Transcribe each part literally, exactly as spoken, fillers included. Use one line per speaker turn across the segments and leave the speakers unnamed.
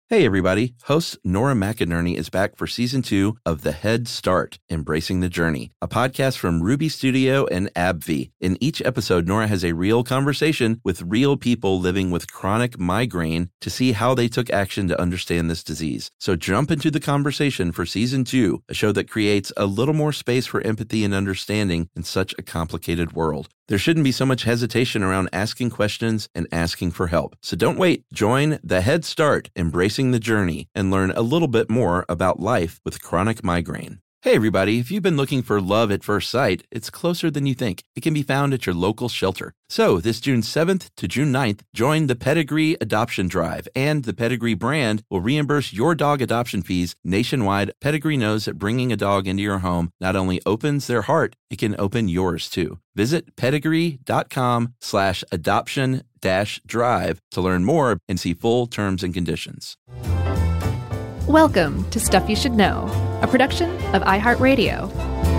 Hey everybody, host Nora McInerney is back for season two of The Head Start, Embracing the Journey, a podcast from Ruby Studio and AbbVie. In each episode, Nora has a real conversation with real people living with chronic migraine to see how they took action to understand this disease. So jump into the conversation for season two, a show that creates a little more space for empathy and understanding in such a complicated world. There shouldn't be so much hesitation around asking questions and asking for help. So don't wait. Join The Head Start, Embracing the Journey, and learn a little bit more about life with chronic migraine. Hey everybody, if you've been looking for love at first sight, it's closer than you think. It can be found at your local shelter. So this June seventh to June ninth, join the Pedigree Adoption Drive, and the Pedigree brand will reimburse your dog adoption fees nationwide. Pedigree knows that bringing a dog into your home not only opens their heart, it can open yours too. Visit pedigree.com slash adoption dash drive to learn more and see full terms and conditions.
Welcome to Stuff You Should Know, a production of iHeartRadio.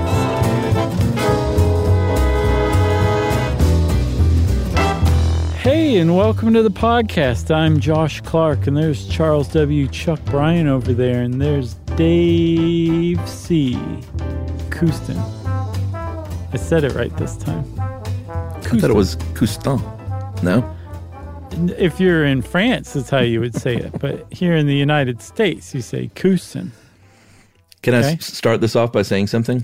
Hey, and welcome to the podcast. I'm Josh Clark, and there's Charles W. Chuck Bryan over there, and there's Dave C. Couston. I said it right this time.
Couston. I thought it was Couston. No?
If you're in France, that's how you would say it. But here in the United States, you say Couston.
Can okay? I s- start this off by saying something?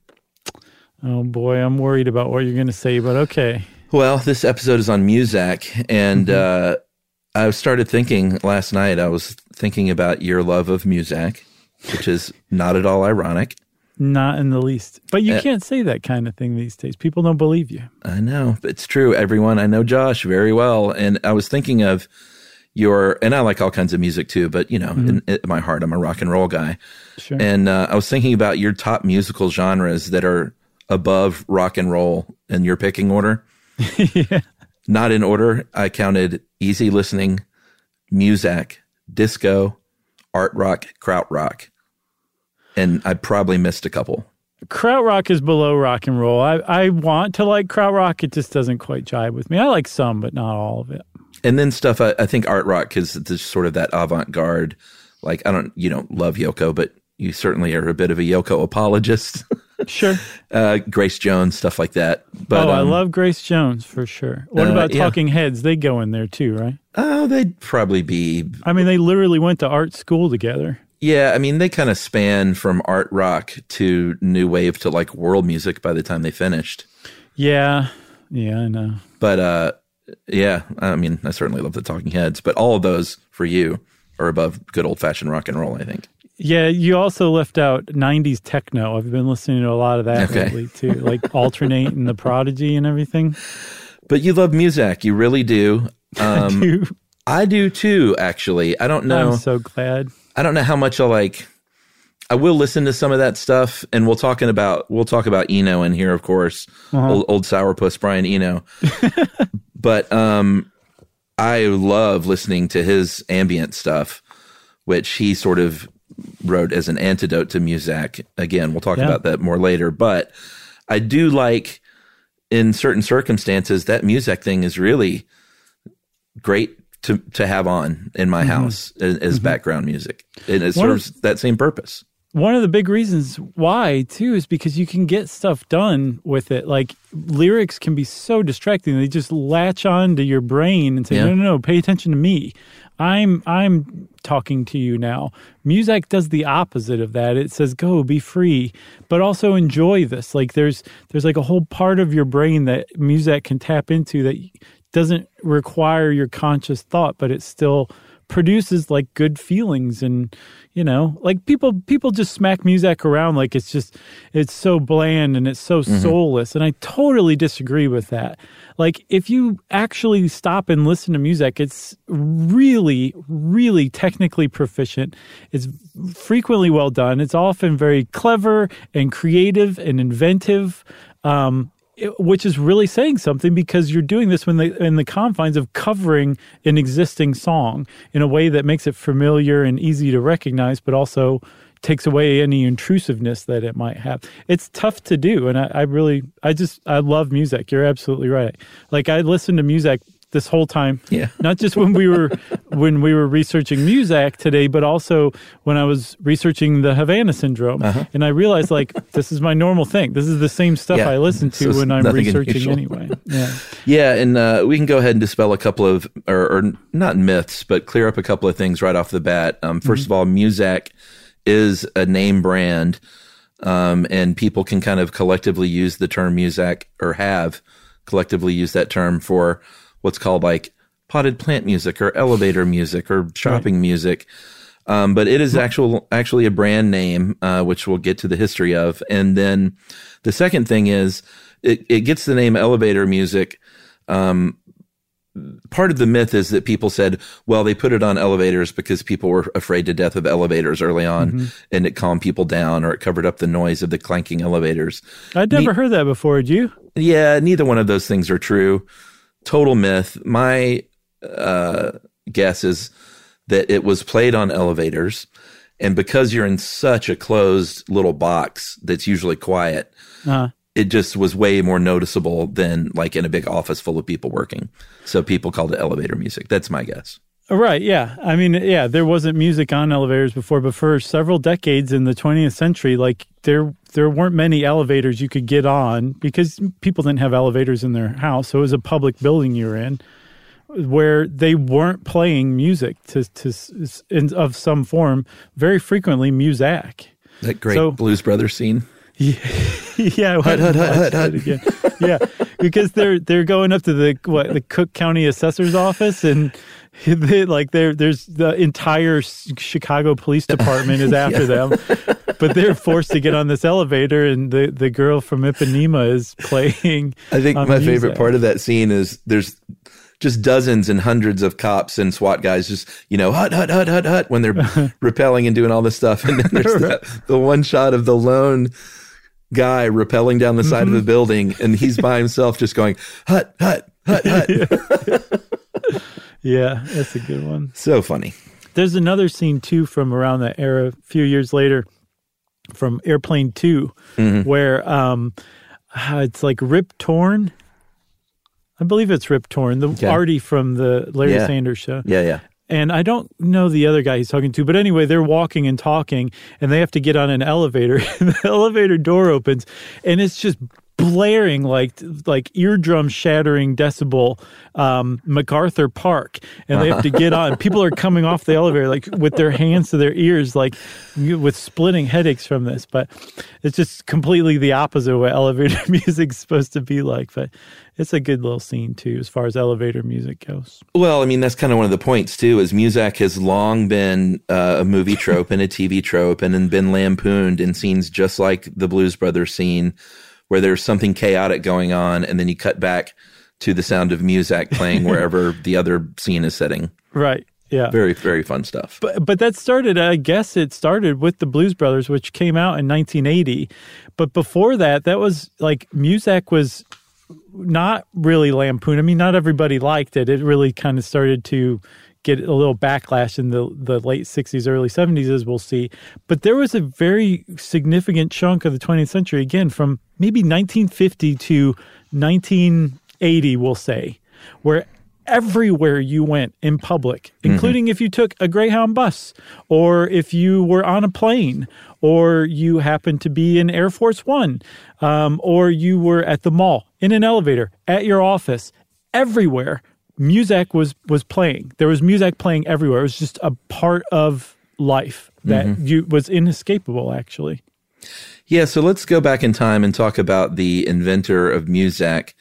Oh, boy, I'm worried about what you're going to say, but okay.
Well, this episode is on Muzak, and mm-hmm. uh, I started thinking last night, I was thinking about your love of Muzak, which is not at all ironic.
Not in the least. But you uh, can't say that kind of thing these days. People don't believe you.
I know. It's true, everyone. I know Josh very well. And I was thinking of your, and I like all kinds of music too, but, you know, mm-hmm. in, in my heart, I'm a rock and roll guy.
Sure.
And uh, I was thinking about your top musical genres that are above rock and roll in your picking order.
Yeah.
Not in order. I counted easy listening, Muzak, disco, art rock, krautrock. And I probably missed a couple.
Krautrock is below rock and roll. I, I want to like krautrock. It just doesn't quite jive with me. I like some, but not all of it.
And then stuff, I, I think art rock, because it's sort of that avant-garde, like, I don't, you don't love Yoko, but you certainly are a bit of a Yoko apologist.
Sure.
uh, Grace Jones, stuff like that. But,
oh,
um,
I love Grace Jones for sure. What
uh,
about
yeah.
Talking Heads? They go in there too, right?
Oh, they'd probably be.
I mean, they literally went to art school together.
Yeah, I mean, they kind of span from art rock to new wave to like world music by the time they finished.
Yeah, yeah, I know.
But uh, yeah, I mean, I certainly love the Talking Heads, but all of those for you are above good old-fashioned rock and roll, I think.
Yeah, you also left out nineties techno. I've been listening to a lot of that
okay.
lately too, like Alternate and The Prodigy and everything.
But you love Muzak, you really do. Um,
I do.
I do too, actually. I don't know.
I'm so glad.
I don't know how much I like. I will listen to some of that stuff, and we'll talking about we'll talk about Eno in here, of course, uh-huh. old, old sourpuss Brian Eno. But um, I love listening to his ambient stuff, which he sort of wrote as an antidote to Muzak. Again, we'll talk yeah. about that more later. But I do like, in certain circumstances, that Muzak thing is really great to to have on in my mm-hmm. house as, as mm-hmm. background music. And it serves of, that same purpose.
One of the big reasons why, too, is because you can get stuff done with it. Like, lyrics can be so distracting. They just latch on to your brain and say, yeah. no, no, no, pay attention to me. I'm I'm talking to you now. Muzak does the opposite of that. It says, go, be free, but also enjoy this. Like, there's there's like a whole part of your brain that Muzak can tap into that doesn't require your conscious thought, but it still produces like good feelings. And, you know, like people people just smack Muzak around like it's just, it's so bland and it's so mm-hmm. soulless. And I totally disagree with that. Like, if you actually stop and listen to Muzak, it's really, really technically proficient. It's frequently well done. It's often very clever and creative and inventive. Um, which is really saying something, because you're doing this when they, in the confines of covering an existing song in a way that makes it familiar and easy to recognize, but also takes away any intrusiveness that it might have. It's tough to do, and I, I really, I just, I love Muzak. You're absolutely right. Like, I listen to Muzak this whole time.
Yeah.
Not just when we were when we were researching Muzak today, but also when I was researching the Havana Syndrome. Uh-huh. And I realized, like, this is my normal thing. This is the same stuff
yeah.
I listen to
so
when I'm researching
unusual.
anyway. Yeah.
Yeah, and uh, we can go ahead and dispel a couple of, or, or not myths, but clear up a couple of things right off the bat. Um, first mm-hmm. of all, Muzak is a name brand, um, and people can kind of collectively use the term Muzak, or have collectively used that term for what's called like potted plant music or elevator music or shopping right. music. Um, but it is actual, actually a brand name, uh, which we'll get to the history of. And then the second thing is it, it gets the name elevator music. Um, part of the myth is that people said, well, they put it on elevators because people were afraid to death of elevators early on, mm-hmm. and it calmed people down, or it covered up the noise of the clanking elevators.
I'd never ne- heard that before. Did you?
Yeah, neither one of those things are true. Total myth. My uh, guess is that it was played on elevators, and because you're in such a closed little box that's usually quiet, uh-huh. it just was way more noticeable than like in a big office full of people working. So people called it elevator music. That's my guess.
Right, yeah. I mean, yeah, there wasn't music on elevators before, but for several decades in the twentieth century, like there there weren't many elevators you could get on because people didn't have elevators in their house. So it was a public building you were in where they weren't playing music to to in, of some form, very frequently Muzak.
That great
so,
Blues Brothers scene.
Yeah, yeah,
hut, hut, hut, hut, hut.
Yeah, because they're they're going up to the what the Cook County Assessor's office, and they, like there there's the entire Chicago Police Department is after yeah. them, but they're forced to get on this elevator, and the, the girl from Ipanema is playing.
I think my
music.
favorite part of that scene is there's just dozens and hundreds of cops and SWAT guys just, you know, hut, hut, hut, hut, hut, when they're rappelling and doing all this stuff. And then there's right. the, the one shot of the lone guy rappelling down the side mm-hmm. of the building, and he's by himself just going, hut, hut, hut, hut.
Yeah. Yeah, that's a good one.
So funny.
There's another scene, too, from around that era, a few years later, from Airplane two, mm-hmm. where um, it's like Rip Torn. I believe it's Rip Torn, the okay. Artie from the Larry
yeah.
Sanders Show.
Yeah, yeah.
And I don't know the other guy he's talking to, but anyway, they're walking and talking, and they have to get on an elevator. And the elevator door opens, and it's just blaring like like eardrum shattering decibel um, MacArthur Park, and they have to get on. People are coming off the elevator like with their hands to their ears, like with splitting headaches from this. But it's just completely the opposite of what elevator music's supposed to be like. But it's a good little scene too, as far as elevator music goes.
Well, I mean, that's kind of one of the points too, is Muzak has long been uh, a movie trope and a T V trope, and then been lampooned in scenes just like the Blues Brothers scene, where there's something chaotic going on, and then you cut back to the sound of Muzak playing wherever the other scene is setting.
Right. Yeah.
Very, very fun stuff.
But but that started, I guess it started with the Blues Brothers, which came out in nineteen eighty. But before that, that was like, Muzak was not really lampooned. I mean, not everybody liked it. It really kind of started to get a little backlash in the, the late sixties, early seventies, as we'll see. But there was a very significant chunk of the twentieth century, again, from maybe nineteen fifty to nineteen eighty, we'll say, where everywhere you went in public, including mm-hmm. if you took a Greyhound bus, or if you were on a plane, or you happened to be in Air Force One, um, or you were at the mall, in an elevator, at your office, everywhere, Muzak was was playing. There was Muzak playing everywhere. It was just a part of life that mm-hmm. you was inescapable, actually.
Yeah, so let's go back in time and talk about the inventor of Muzak.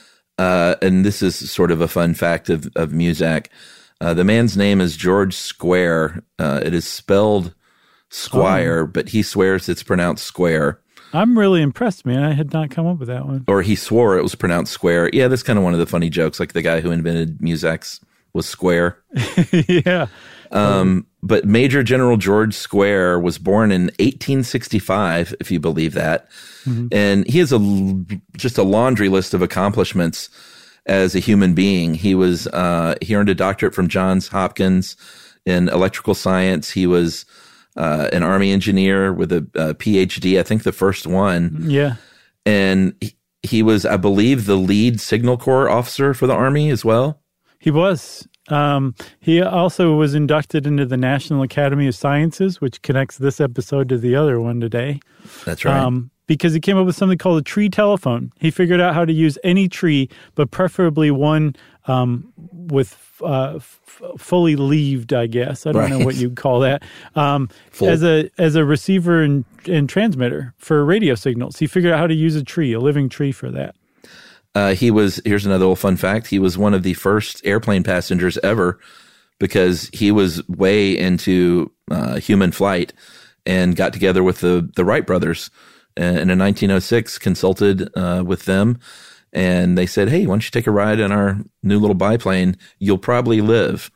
Uh, and this is sort of a fun fact of, of Muzak. Uh, the man's name is George Square. Uh, it is spelled Squire, oh. but he swears it's pronounced Square.
I'm really impressed, man. I had not come up with that one.
Or he swore it was pronounced Square. Yeah, that's kind of one of the funny jokes. Like the guy who invented Muzak was Square.
Yeah.
Um, but Major General George Square was born in eighteen sixty-five, if you believe that. Mm-hmm. And he has a, just a laundry list of accomplishments as a human being. He was, uh, he earned a doctorate from Johns Hopkins in electrical science. He was uh, an Army engineer with a, a P H D, I think the first one.
Yeah.
And he, he was, I believe, the lead Signal Corps officer for the Army as well.
He was. Um, he also was inducted into the National Academy of Sciences, which connects this episode to the other one today.
That's right. Um,
because he came up with something called a tree telephone. He figured out how to use any tree, but preferably one um, with uh, f- fully leaved, I guess. I don't
right.
know what you'd call that. Um, as a as a receiver and, and transmitter for radio signals. He figured out how to use a tree, a living tree for that.
Uh, he was, here's another little fun fact, he was one of the first airplane passengers ever because he was way into uh, human flight and got together with the, the Wright brothers and in nineteen oh six consulted uh, with them. And they said, hey, why don't you take a ride in our new little biplane? You'll probably live.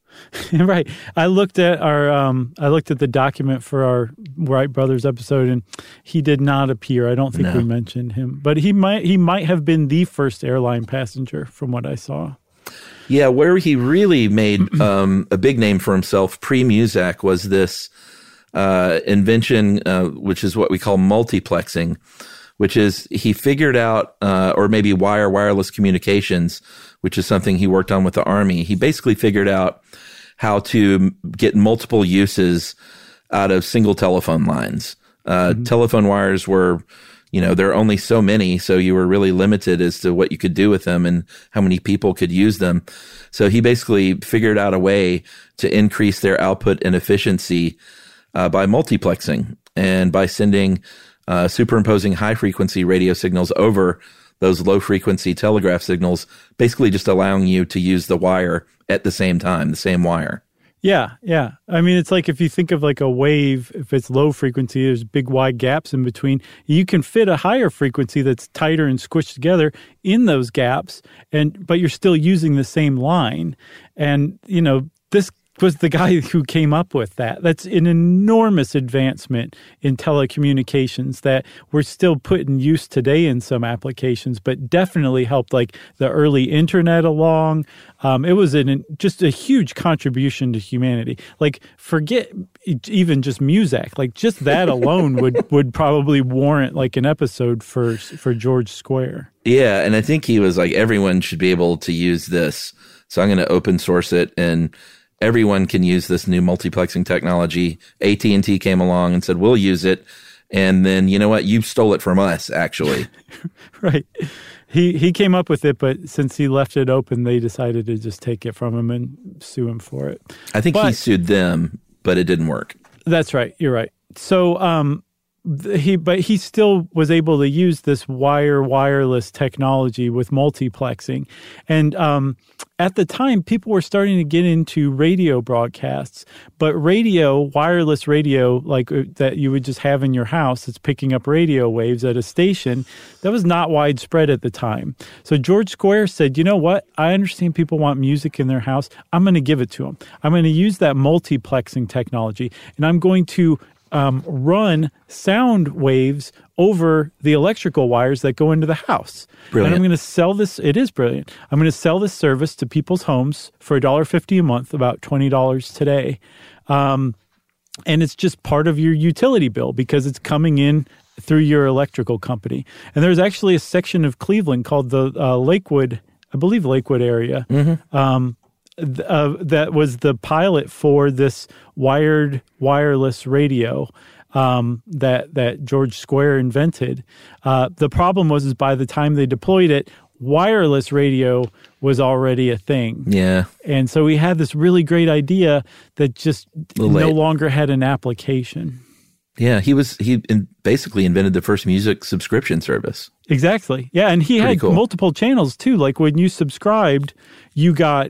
Right. I looked at our um, I looked at the document for our Wright Brothers episode, and he did not appear. I don't think
no.
we mentioned him, but he might he might have been the first airline passenger from what I saw.
Yeah, where he really made um, a big name for himself pre-Muzak was this uh, invention, uh, which is what we call multiplexing, which is he figured out, uh, or maybe wire wireless communications, which is something he worked on with the Army. He basically figured out how to get multiple uses out of single telephone lines. Uh, mm-hmm. Telephone wires were, you know, there are only so many, so you were really limited as to what you could do with them and how many people could use them. So he basically figured out a way to increase their output and efficiency uh, by multiplexing and by sending, uh, superimposing high frequency radio signals over those low frequency telegraph signals, basically just allowing you to use the wire at the same time, the same wire.
Yeah, yeah. I mean, it's like if you think of like a wave, if it's low frequency, there's big wide gaps in between. You can fit a higher frequency that's tighter and squished together in those gaps, and but you're still using the same line. And, you know, this was the guy who came up with that. That's an enormous advancement in telecommunications that we're still put in use today in some applications, but definitely helped like the early internet along. Um, it was an, just a huge contribution to humanity. Like forget even just Muzak. Like just that alone would, would probably warrant like an episode for for George Square.
Yeah, and I think he was like, everyone should be able to use this. So I'm going to open source it, and everyone can use this new multiplexing technology. A T and T came along and said, we'll use it. And then, you know what? You stole it from us, actually.
Right. He he came up with it, but since he left it open, they decided to just take it from him and sue him for it.
I think
but,
he sued them, but it didn't work.
That's right. You're right. So um, he, but he still was able to use this wire wireless technology with multiplexing. And um, at the time, people were starting to get into radio broadcasts, but radio, wireless radio, like that you would just have in your house, it's picking up radio waves at a station, that was not widespread at the time. So George Square said, you know what? I understand people want music in their house. I'm going to give it to them. I'm going to use that multiplexing technology, and I'm going to Um, run sound waves over the electrical wires that go into the house.
Brilliant.
And I'm going to sell this. It is brilliant. I'm going to sell this service to people's homes for one dollar fifty a month, about twenty dollars today. Um, and it's just part of your utility bill because it's coming in through your electrical company. And there's actually a section of Cleveland called the uh, Lakewood, I believe Lakewood area, mm-hmm. um, Uh, that was the pilot for this wired wireless radio um, that that George Square invented. Uh, the problem was is by the time they deployed it, wireless radio was already a thing.
Yeah.
And so we had this really great idea that just no
late.
longer had an application.
Yeah, he was he in, basically invented the first music subscription service.
Exactly. Yeah, and he
Pretty
had
cool.
multiple channels too. Like when you subscribed, you got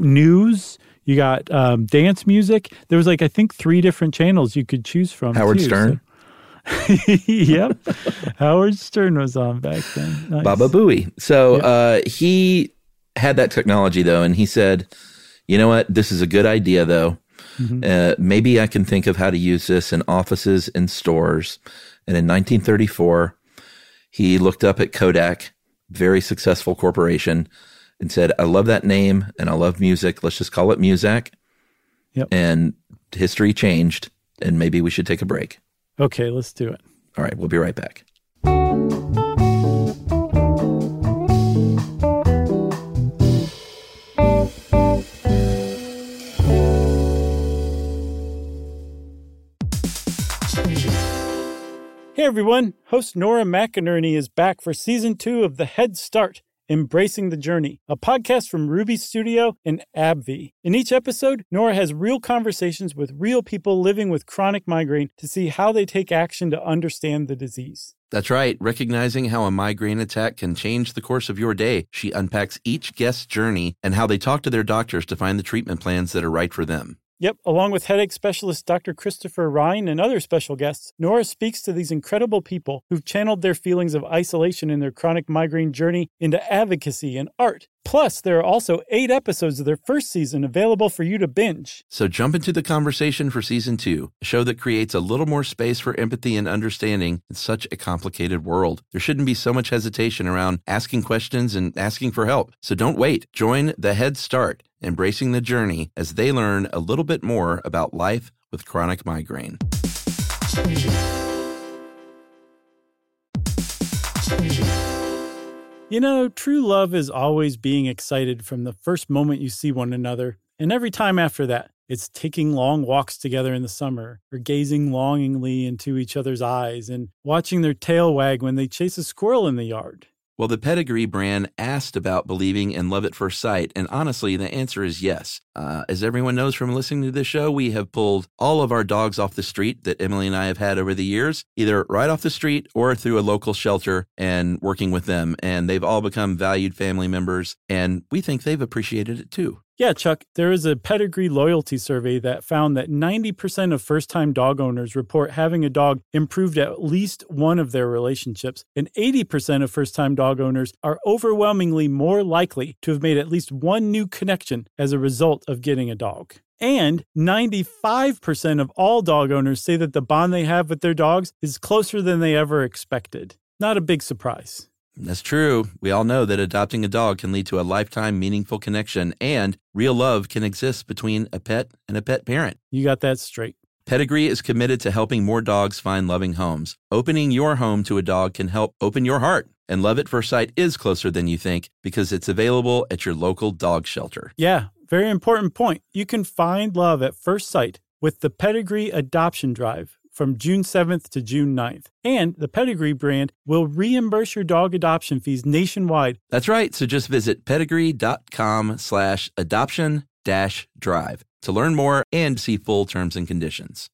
news, you got um, dance music. There was like I think three different channels you could choose from.
Howard
too,
Stern.
So. Yep, Howard Stern was on back then. Nice.
Baba Booey. So
yep.
uh, he had that technology though, and he said, "You know what? This is a good idea though." Mm-hmm. Uh, maybe I can think of how to use this in offices and stores. And in nineteen thirty-four, he looked up at Kodak, very successful corporation, and said, I love that name and I love music. Let's just call it Muzak.
Yep.
And history changed, and maybe we should take a break.
Okay, let's do it.
All right, we'll be right back.
Hey everyone, host Nora McInerney is back for season two of The Head Start, Embracing the Journey, a podcast from Ruby Studio and AbbVie. In each episode, Nora has real conversations with real people living with chronic migraine to see how they take action to understand the disease.
That's right. Recognizing how a migraine attack can change the course of your day, she unpacks each guest's journey and how they talk to their doctors to find the treatment plans that are right for them.
Yep, along with headache specialist Doctor Christopher Ryan and other special guests, Nora speaks to these incredible people who've channeled their feelings of isolation in their chronic migraine journey into advocacy and art. Plus, there are also eight episodes of their first season available for you to binge.
So jump into the conversation for season two, a show that creates a little more space for empathy and understanding in such a complicated world. There shouldn't be so much hesitation around asking questions and asking for help. So don't wait. Join The Head Start, Embracing the Journey, as they learn a little bit more about life with chronic migraine.
You know, true love is always being excited from the first moment you see one another, and every time after that. It's taking long walks together in the summer, or gazing longingly into each other's eyes, and watching their tail wag when they chase a squirrel in the yard.
Well, the Pedigree brand asked about believing in love at first sight, and honestly, the answer is yes. Uh, as everyone knows from listening to this show, we have pulled all of our dogs off the street that Emily and I have had over the years, either right off the street or through a local shelter and working with them, and they've all become valued family members, and we think they've appreciated it too.
Yeah, Chuck, there is a Pedigree loyalty survey that found that ninety percent of first-time dog owners report having a dog improved at least one of their relationships, and eighty percent of first-time dog owners are overwhelmingly more likely to have made at least one new connection as a result of getting a dog. And ninety-five percent of all dog owners say that the bond they have with their dogs is closer than they ever expected. Not a big surprise.
That's true. We all know that adopting a dog can lead to a lifetime meaningful connection, and real love can exist between a pet and a pet parent.
You got that straight.
Pedigree is committed to helping more dogs find loving homes. Opening your home to a dog can help open your heart. And Love at First Sight is closer than you think because it's available at your local dog shelter.
Yeah, very important point. You can find love at first sight with the Pedigree Adoption Drive from June seventh to June ninth. And the Pedigree brand will reimburse your dog adoption fees nationwide.
That's right. So just visit pedigree.com slash adoption dash drive to learn more and see full terms and conditions.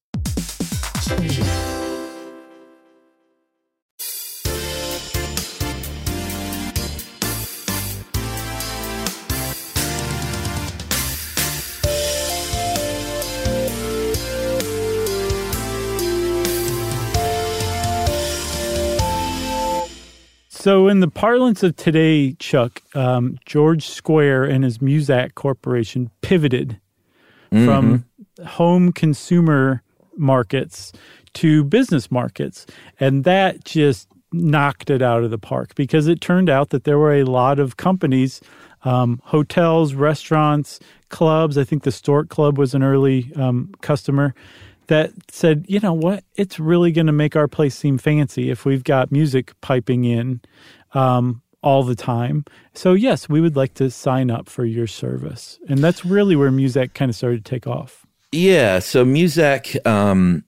So in the parlance of today, Chuck, um, George Square and his Muzak Corporation pivoted mm-hmm. from home consumer markets to business markets. And that just knocked it out of the park because it turned out that there were a lot of companies, um, hotels, restaurants, clubs. I think the Stork Club was an early um, customer that said, you know what, it's really going to make our place seem fancy if we've got music piping in um, all the time. So yes, we would like to sign up for your service. And that's really where Muzak kind of started to take off.
Yeah, so Muzak, um,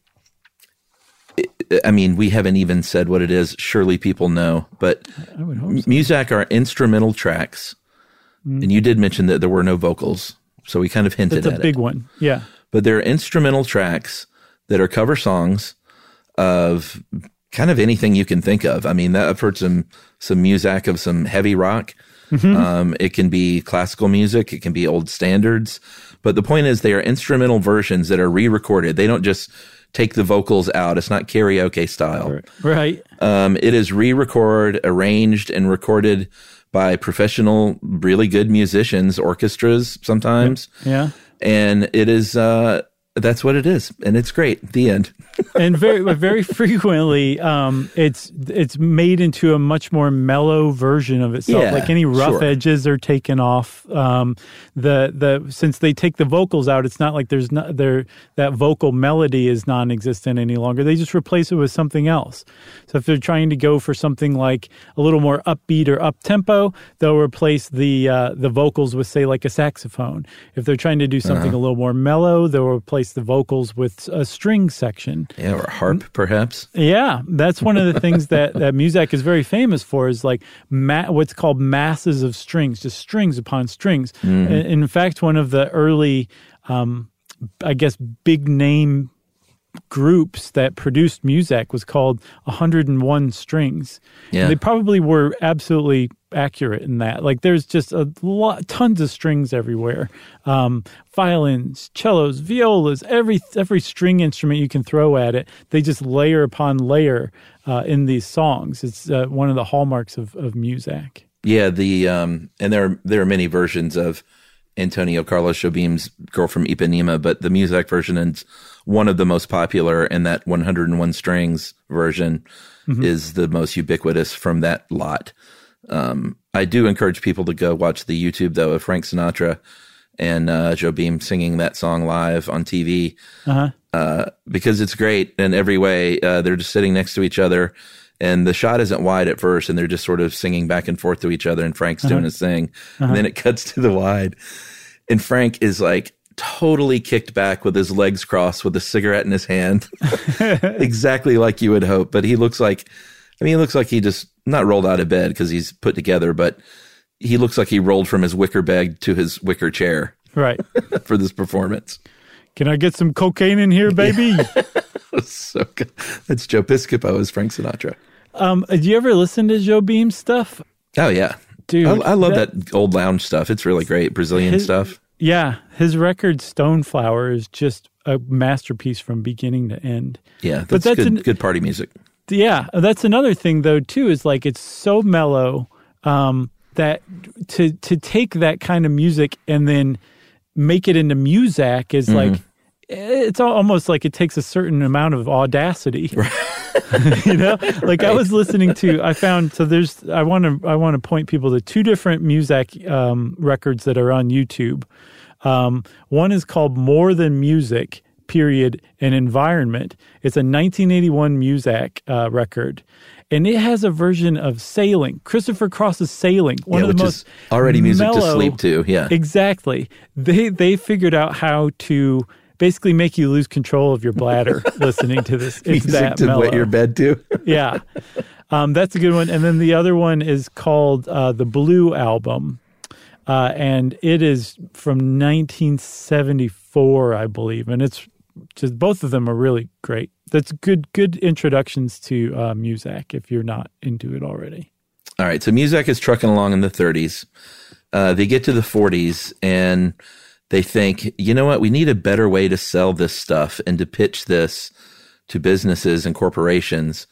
I mean, we haven't even said what it is. Surely people know. But
I would hope so.
Muzak are instrumental tracks. Mm. And you did mention that there were no vocals. So we kind of hinted
that's
at it.
That's a big one, yeah.
But they're instrumental tracks that are cover songs of kind of anything you can think of. I mean, that, I've heard some some Muzak of some heavy rock. Mm-hmm. Um, it can be classical music. It can be old standards. But the point is they are instrumental versions that are re-recorded. They don't just take the vocals out. It's not karaoke style.
Right.
Um, it is re-recorded, arranged, and recorded by professional, really good musicians, orchestras sometimes.
Yeah.
And it is, uh, that's what it is. And it's great. The end.
And very, very frequently, um, it's it's made into a much more mellow version of itself.
Yeah,
like any rough
sure.
edges are taken off. Um, the the since they take the vocals out, it's not like there's not there that vocal melody is non-existent any longer. They just replace it with something else. So if they're trying to go for something like a little more upbeat or up tempo, they'll replace the uh, the vocals with say like a saxophone. If they're trying to do something uh-huh. a little more mellow, they'll replace replace the vocals with a string section.
Yeah, or a harp, perhaps.
Yeah, that's one of the things that, that Muzak is very famous for is like ma- what's called masses of strings, just strings upon strings. Mm. In, in fact, one of the early, um, I guess, big name groups that produced Muzak was called one hundred one Strings.
Yeah.
And they probably were absolutely accurate in that. Like there's just a lot, tons of strings everywhere. Um, violins, cellos, violas, every every string instrument you can throw at it, they just layer upon layer uh, in these songs. It's uh, one of the hallmarks of, of Muzak.
Yeah, the um, and there are, there are many versions of Antonio Carlos Jobim's Girl from Ipanema, but the Muzak version is one of the most popular, and that one hundred one Strings version mm-hmm. is the most ubiquitous from that lot. Um, I do encourage people to go watch the YouTube, though, of Frank Sinatra and uh, Jobim singing that song live on T V uh-huh. uh, because it's great in every way. Uh, they're just sitting next to each other, and the shot isn't wide at first, and they're just sort of singing back and forth to each other, and Frank's uh-huh. doing his thing. Uh-huh. And then it cuts to the wide, and Frank is like totally kicked back with his legs crossed with a cigarette in his hand, exactly like you would hope. But he looks like, I mean, he looks like he just not rolled out of bed because he's put together, but he looks like he rolled from his wicker bag to his wicker chair.
Right.
For this performance.
Can I get some cocaine in here, baby?
Yeah. So good. That's Joe Piscopo as Frank Sinatra.
Um, do you ever listen to Jobim's stuff?
Oh, yeah.
Dude.
I, I love that, that old lounge stuff. It's really great. Brazilian
his,
stuff.
Yeah. His record Stoneflower is just a masterpiece from beginning to end.
Yeah. That's,
but that's
good,
an,
good party music.
Yeah. That's another thing, though, too, is like it's so mellow um, that to to take that kind of music and then make it into Muzak is mm-hmm. like, it's almost like it takes a certain amount of audacity. Right. You know, like right. I was listening to, I found, so there's, I want to, I want to point people to two different Muzak um, records that are on YouTube. Um, one is called More Than Music, period, and Environment. It's a nineteen eighty-one Muzak uh, record. And it has a version of Sailing, Christopher Cross's Sailing, one
yeah,
of the
which
most
is already music
mellow,
to sleep to. Yeah,
exactly. They they figured out how to basically make you lose control of your bladder listening to this. It's
music
that
to
mellow.
wet your bed to.
Yeah, um, that's a good one. And then the other one is called uh, the Blue Album, uh, and it is from nineteen seventy-four, I believe, and it's just both of them are really great. That's good good introductions to uh, Muzak if you're not into it already.
All right, so Muzak is trucking along in the thirties. Uh, they get to the forties and they think, you know what, we need a better way to sell this stuff and to pitch this to businesses and corporations.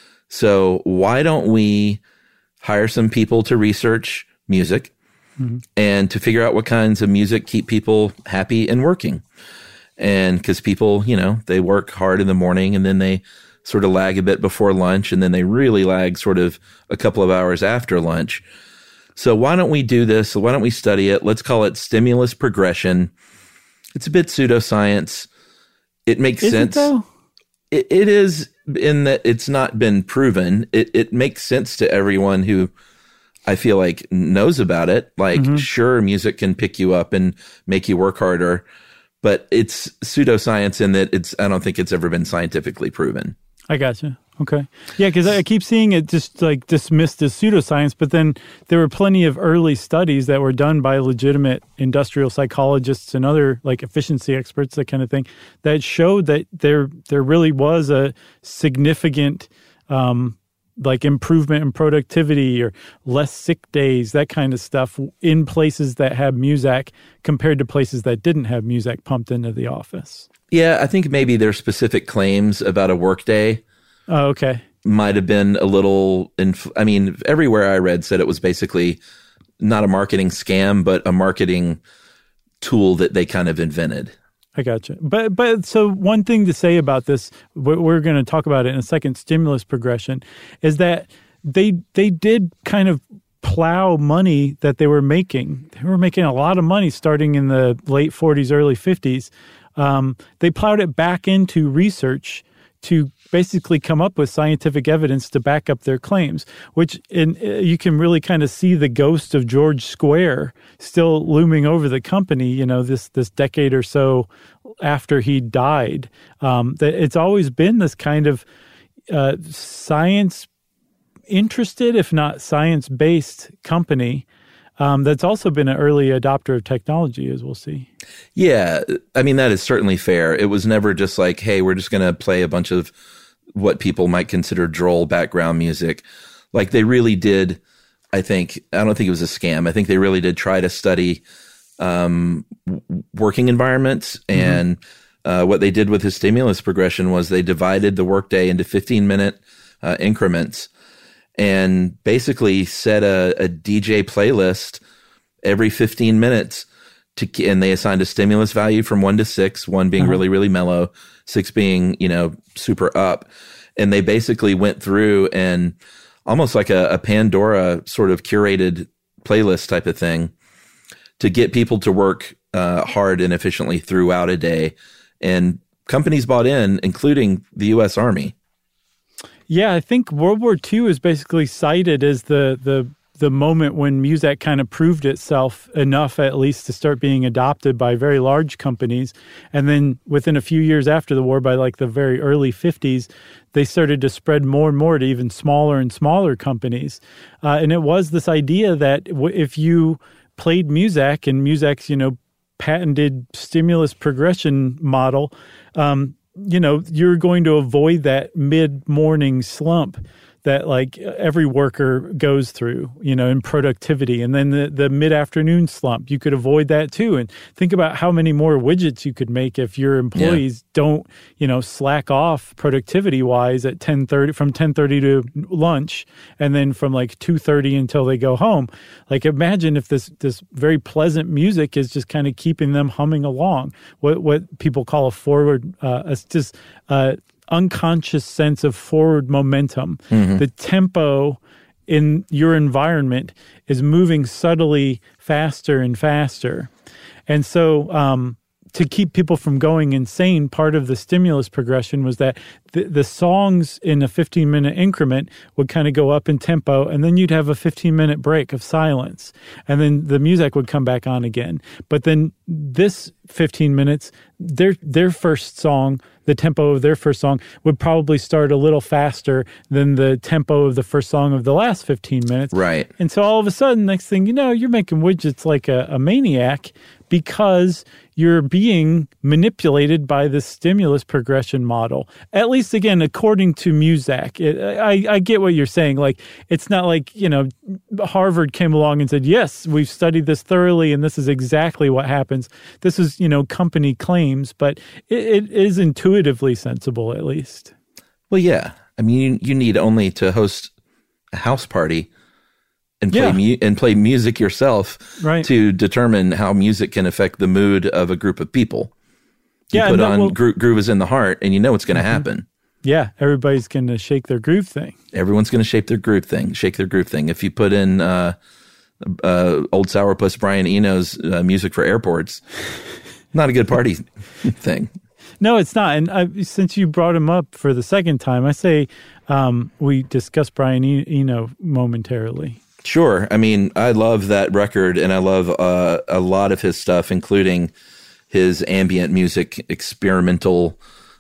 So why don't we hire some people to research music mm-hmm. and to figure out what kinds of music keep people happy and working? And because people, you know, they work hard in the morning and then they sort of lag a bit before lunch and then they really lag sort of a couple of hours after lunch. So why don't we do this? Why don't we study it? Let's call it stimulus progression. It's a bit pseudoscience. It makes
is
sense.
It, though?
It, it is in that it's not been proven. It, it makes sense to everyone who I feel like knows about it. Like, mm-hmm. sure, music can pick you up and make you work harder. But it's pseudoscience in that it's, I don't think it's ever been scientifically proven.
I gotcha. Okay. Yeah, because I keep seeing it just like dismissed as pseudoscience, but then there were plenty of early studies that were done by legitimate industrial psychologists and other like efficiency experts, that kind of thing, that showed that there there really was a significant um, like improvement in productivity or less sick days, that kind of stuff in places that have Muzak compared to places that didn't have Muzak pumped into the office.
Yeah, I think maybe their specific claims about a workday
oh, okay.
might have been a little, inf- I mean, everywhere I read said it was basically not a marketing scam, but a marketing tool that they kind of invented.
I gotcha. But but so one thing to say about this, we're, we're going to talk about it in a second, stimulus progression, is that they they did kind of plow money that they were making. They were making a lot of money starting in the late forties, early fifties. Um, they plowed it back into research to basically come up with scientific evidence to back up their claims, which in, you can really kind of see the ghost of George Square still looming over the company, you know, this this decade or so after he died. Um, that it's always been this kind of uh, science-interested, if not science-based company um, that's also been an early adopter of technology, as we'll see.
Yeah, I mean, that is certainly fair. It was never just like, hey, we're just going to play a bunch of what people might consider droll background music. Like they really did, I think, I don't think it was a scam. I think they really did try to study um, working environments. Mm-hmm. And uh, what they did with his stimulus progression was they divided the workday into fifteen minute uh, increments and basically set a, a D J playlist every fifteen minutes. To, and they assigned a stimulus value from one to six, one being uh-huh. really, really mellow, six being, you know, super up. And they basically went through and almost like a, a Pandora sort of curated playlist type of thing to get people to work uh, hard and efficiently throughout a day. And companies bought in, including the U S Army.
Yeah, I think World War Two is basically cited as the the the moment when Muzak kind of proved itself enough, at least, to start being adopted by very large companies. And then within a few years after the war, by like the very early fifties, they started to spread more and more to even smaller and smaller companies. Uh, and it was this idea that w- if you played Muzak and Muzak's, you know, patented stimulus progression model, um, you know, you're going to avoid that mid-morning slump that like every worker goes through, you know, in productivity. And then the, the mid-afternoon slump, you could avoid that too. And think about how many more widgets you could make if your employees yeah. don't, you know, slack off productivity-wise at ten thirty, from ten thirty to lunch, and then from like two thirty until they go home. Like imagine if this this very pleasant music is just kind of keeping them humming along. What what people call a forward, uh, a, just uh unconscious sense of forward momentum. Mm-hmm. The tempo in your environment is moving subtly faster and faster. And so um, to keep people from going insane, part of the stimulus progression was that the, the songs in a fifteen-minute increment would kind of go up in tempo, and then you'd have a fifteen-minute break of silence, and then the music would come back on again. But then this fifteen minutes, their their first song, the tempo of their first song would probably start a little faster than the tempo of the first song of the last fifteen minutes.
Right.
And so all of a sudden, next thing you know, you're making widgets like a, a maniac because you're being manipulated by the stimulus progression model. At least, again, according to Muzak. It, I, I get what you're saying. Like, it's not like, you know, Harvard came along and said, yes, we've studied this thoroughly and this is exactly what happens. This is, you know, company claims, but it, it is intuitively sensible, at least.
Well, yeah. I mean, you, you need only to host a house party and play
yeah.
mu- and play music yourself
right.
to determine how music can affect the mood of a group of people. You
yeah,
put
that,
on
well,
Gro- Groove is in the Heart, and you know what's going to
mm-hmm.
happen.
Yeah, everybody's going to shake their groove thing.
Everyone's going to shape their groove thing, shake their groove thing. If you put in uh, uh, Old Sourpuss Brian Eno's uh, music for airports, not a good party thing.
No, it's not. And I, since you brought him up for the second time, I say um, we discuss Brian Eno momentarily.
Sure. I mean, I love that record, and I love uh, a lot of his stuff, including his ambient music experimental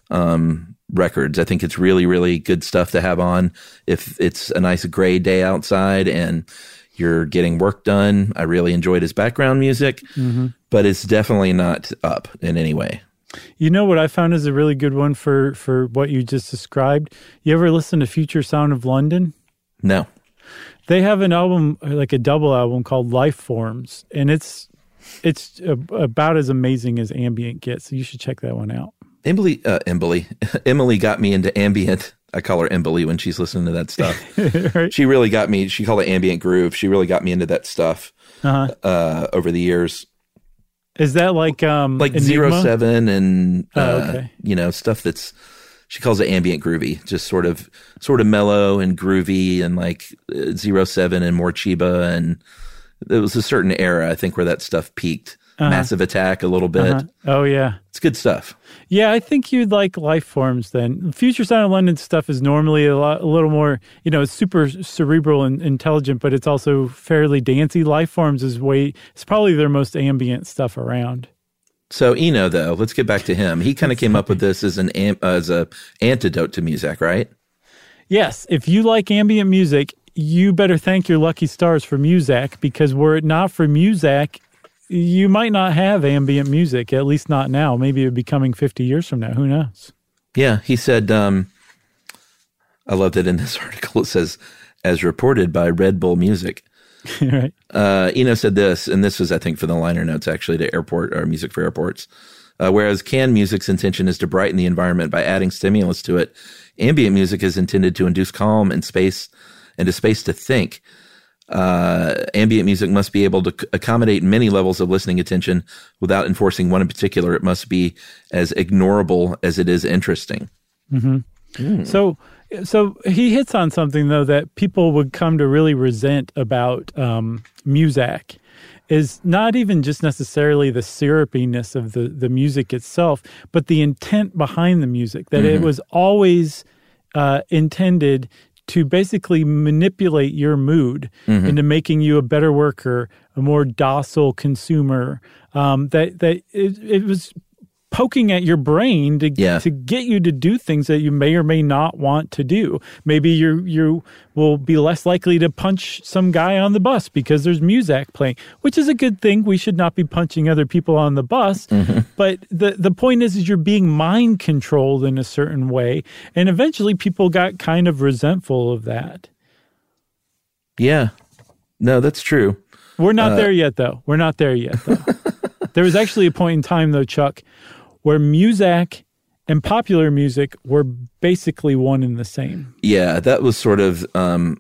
um, records. I think it's really, really good stuff to have on if it's a nice gray day outside and you're getting work done. I really enjoyed his background music, mm-hmm. but it's definitely not up in any way.
You know what I found is a really good one for, for what you just described? You ever listen to Future Sound of London?
No.
They have an album, like a double album called Life Forms, and it's it's about as amazing as ambient gets. So you should check that one out.
Emily, uh, Emily, Emily got me into ambient. I call her Emily when she's listening to that stuff. Right. She really got me. She called it ambient groove. She really got me into that stuff uh-huh. uh, over the years.
Is that like um,
like
Enigma?
Zero Seven and uh,
oh, okay.
you know, stuff that's. She calls it ambient groovy, just sort of sort of mellow and groovy, and like Zero Seven and more Chiba, and there was a certain era I think where that stuff peaked. uh-huh. Massive Attack a little bit.
Uh-huh. Oh, yeah.
It's good stuff.
Yeah, I think you'd like Lifeforms then. Future Sound of London stuff is normally a, lot, a little more, you know, it's super cerebral and intelligent, but it's also fairly dancey. Lifeforms is way, it's probably their most ambient stuff around.
So Eno, though, let's get back to him. He kind of came up with this as an as a antidote to Muzak, right?
Yes. If you like ambient music, you better thank your lucky stars for Muzak, because were it not for Muzak, you might not have ambient music, at least not now. Maybe it would be coming fifty years from now. Who knows?
Yeah, he said, um, I loved it in this article. It says, as reported by Red Bull Music.
Right.
Uh, Eno said this, and this was, I think, for the liner notes, actually, to airport or Music for Airports. Uh, whereas canned music's intention is to brighten the environment by adding stimulus to it, ambient music is intended to induce calm and space and a space to think. Uh, ambient music must be able to c- accommodate many levels of listening attention without enforcing one in particular. It must be as ignorable as it is interesting.
Mm-hmm. Mm. So, so he hits on something, though, that people would come to really resent about um, Muzak, is not even just necessarily the syrupiness of the, the music itself, but the intent behind the music, that mm-hmm. it was always uh, intended to basically manipulate your mood mm-hmm. into making you a better worker, a more docile consumer, um, that, that it, it was poking at your brain to
yeah.
to get you to do things that you may or may not want to do. Maybe you you will be less likely to punch some guy on the bus because there's Muzak playing, which is a good thing. We should not be punching other people on the bus. Mm-hmm. But the, the point is, is you're being mind controlled in a certain way. And eventually people got kind of resentful of that.
Yeah. No, that's true.
We're not
uh,
there yet, though. We're not there yet, though. There was actually a point in time, though, Chuck, where Muzak and popular music were basically one and the same.
Yeah, that was sort of, um,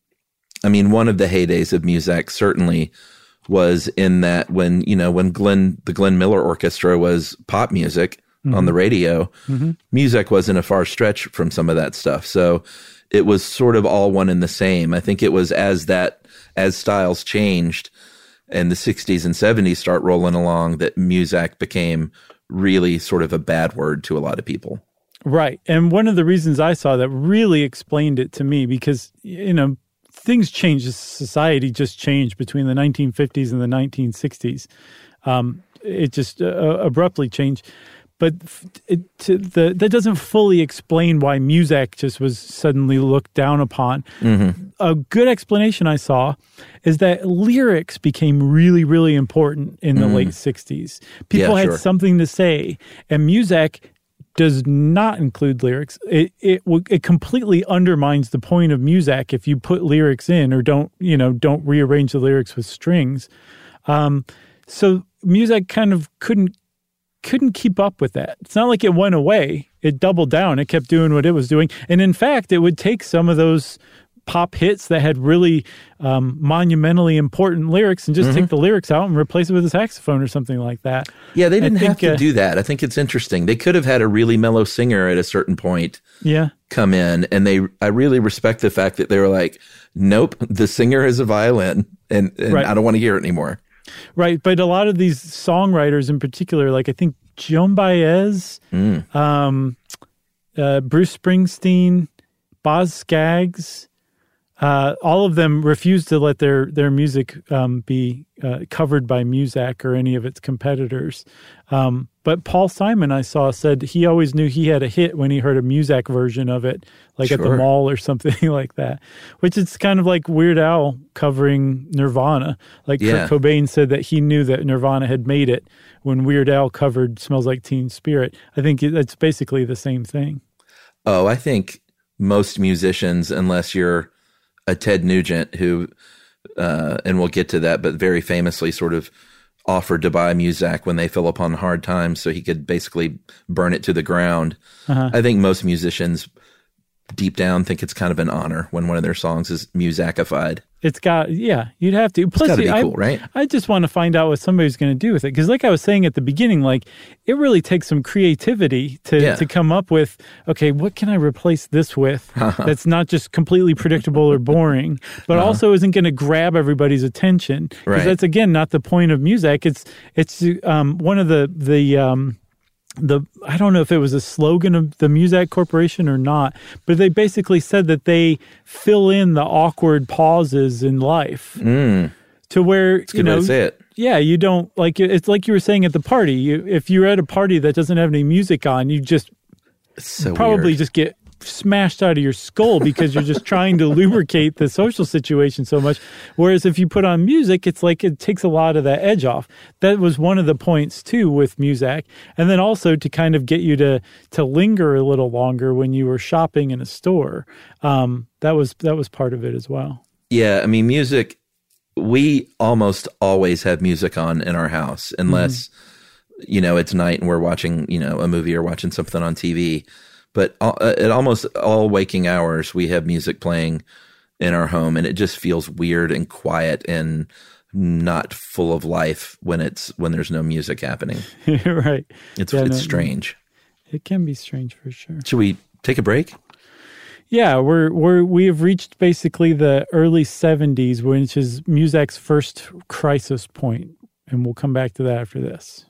I mean, one of the heydays of Muzak certainly was in that when, you know, when Glenn, the Glenn Miller Orchestra was pop music mm-hmm. on the radio, mm-hmm. Muzak wasn't a far stretch from some of that stuff. So it was sort of all one and the same. I think it was as that, as styles changed and the sixties and seventies start rolling along that Muzak became really sort of a bad word to a lot of people.
Right. And one of the reasons I saw that really explained it to me, because, you know, things changed. Society just changed between the nineteen fifties and the nineteen sixties. Um, it just uh, abruptly changed. But it, to the, that doesn't fully explain why Muzak just was suddenly looked down upon. Mm-hmm. A good explanation I saw is that lyrics became really, really important in the mm. late sixties. People
yeah,
had
sure.
something to say, and Muzak does not include lyrics. It, it it completely undermines the point of Muzak if you put lyrics in or don't, you know, don't rearrange the lyrics with strings. Um, so Muzak kind of couldn't couldn't keep up with that. It's not like it went away. It doubled down. It kept doing what it was doing. And in fact, it would take some of those pop hits that had really um, monumentally important lyrics and just mm-hmm. take the lyrics out and replace it with a saxophone or something like that.
Yeah, they didn't
think,
have to
uh,
do that. I think it's interesting. They could have had a really mellow singer at a certain point
yeah.
come in, and they. I really respect the fact that they were like, nope, the singer is a violin, and, and
right.
I don't want to hear it anymore.
Right, but a lot of these songwriters in particular, like I think Joan Baez, mm. um, uh, Bruce Springsteen, Boz Scaggs, uh, all of them refused to let their their music um, be uh, covered by Muzak or any of its competitors. Um, but Paul Simon, I saw, said he always knew he had a hit when he heard a Muzak version of it, like sure. at the mall or something like that, which is kind of like Weird Al covering Nirvana. Like
yeah.
Kurt Cobain said that he knew that Nirvana had made it when Weird Al covered Smells Like Teen Spirit. I think it's basically the same thing.
Oh, I think most musicians, unless you're a Ted Nugent who, uh, and we'll get to that, but very famously sort of offered to buy Muzak when they fell upon hard times so he could basically burn it to the ground. Uh-huh. I think most musicians deep down think it's kind of an honor when one of their songs is Musakified.
It's got, yeah, you'd have to. Plus,
it's gotta be
I,
cool, right?
I just want to find out what somebody's going to do with it. Because like I was saying at the beginning, like it really takes some creativity to,
Yeah.
to come up with, okay, what can I replace this with
Uh-huh.
that's not just completely predictable or boring, but
Uh-huh.
also isn't going to grab everybody's attention. Because
Right.
that's, again, not the point of music. It's, it's um, one of the, the, um, the I don't know if it was a slogan of the Muzak Corporation or not, but they basically said that they fill in the awkward pauses in life
Mm.
to where
It's a
you
good way
know,
to say it.
yeah, you don't like it's like you were saying at the party. You, if you're at a party that doesn't have any music on, you just
It's so
probably
weird.
just get smashed out of your skull because you're just trying to lubricate the social situation so much. Whereas if you put on music, it's like it takes a lot of that edge off. That was one of the points too with Muzak. And then also to kind of get you to to linger a little longer when you were shopping in a store. Um, that was that was part of it as well.
Yeah, I mean, music, we almost always have music on in our house unless, you know, it's night and we're watching, you know, a movie or watching something on T V. But uh, at almost all waking hours, we have music playing in our home, and it just feels weird and quiet and not full of life when it's when there's no music happening.
Right.
It's
Yeah,
it's
no,
strange.
It can be strange for sure.
Should we take a break?
Yeah, we're we're we have reached basically the early seventies, which is Muzak's first crisis point, and we'll come back to that after this.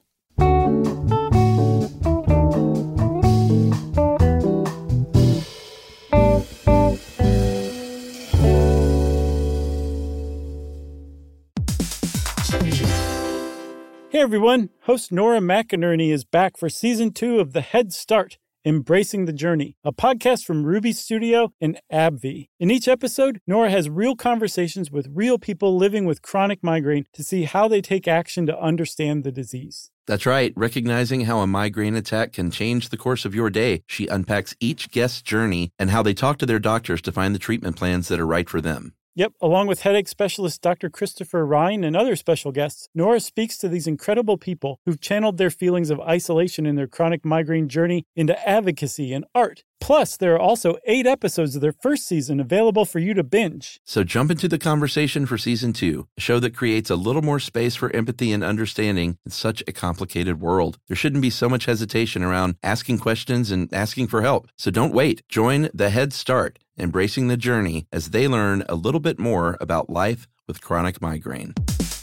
Hey everyone, host Nora McInerney is back for season two of The Head Start, Embracing the Journey, a podcast from Ruby Studio and AbbVie. In each episode, Nora has real conversations with real people living with chronic migraine to see how they take action to understand the disease.
That's right. Recognizing how a migraine attack can change the course of your day, she unpacks each guest's journey and how they talk to their doctors to find the treatment plans that are right for them.
Yep, along with headache specialist Doctor Christopher Ryan and other special guests, Nora speaks to these incredible people who've channeled their feelings of isolation in their chronic migraine journey into advocacy and art. Plus, there are also eight episodes of their first season available for you to binge.
So jump into the conversation for season two, a show that creates a little more space for empathy and understanding in such a complicated world. There shouldn't be so much hesitation around asking questions and asking for help. So don't wait. Join The Head Start, Embracing the Journey, as they learn a little bit more about life with chronic migraine.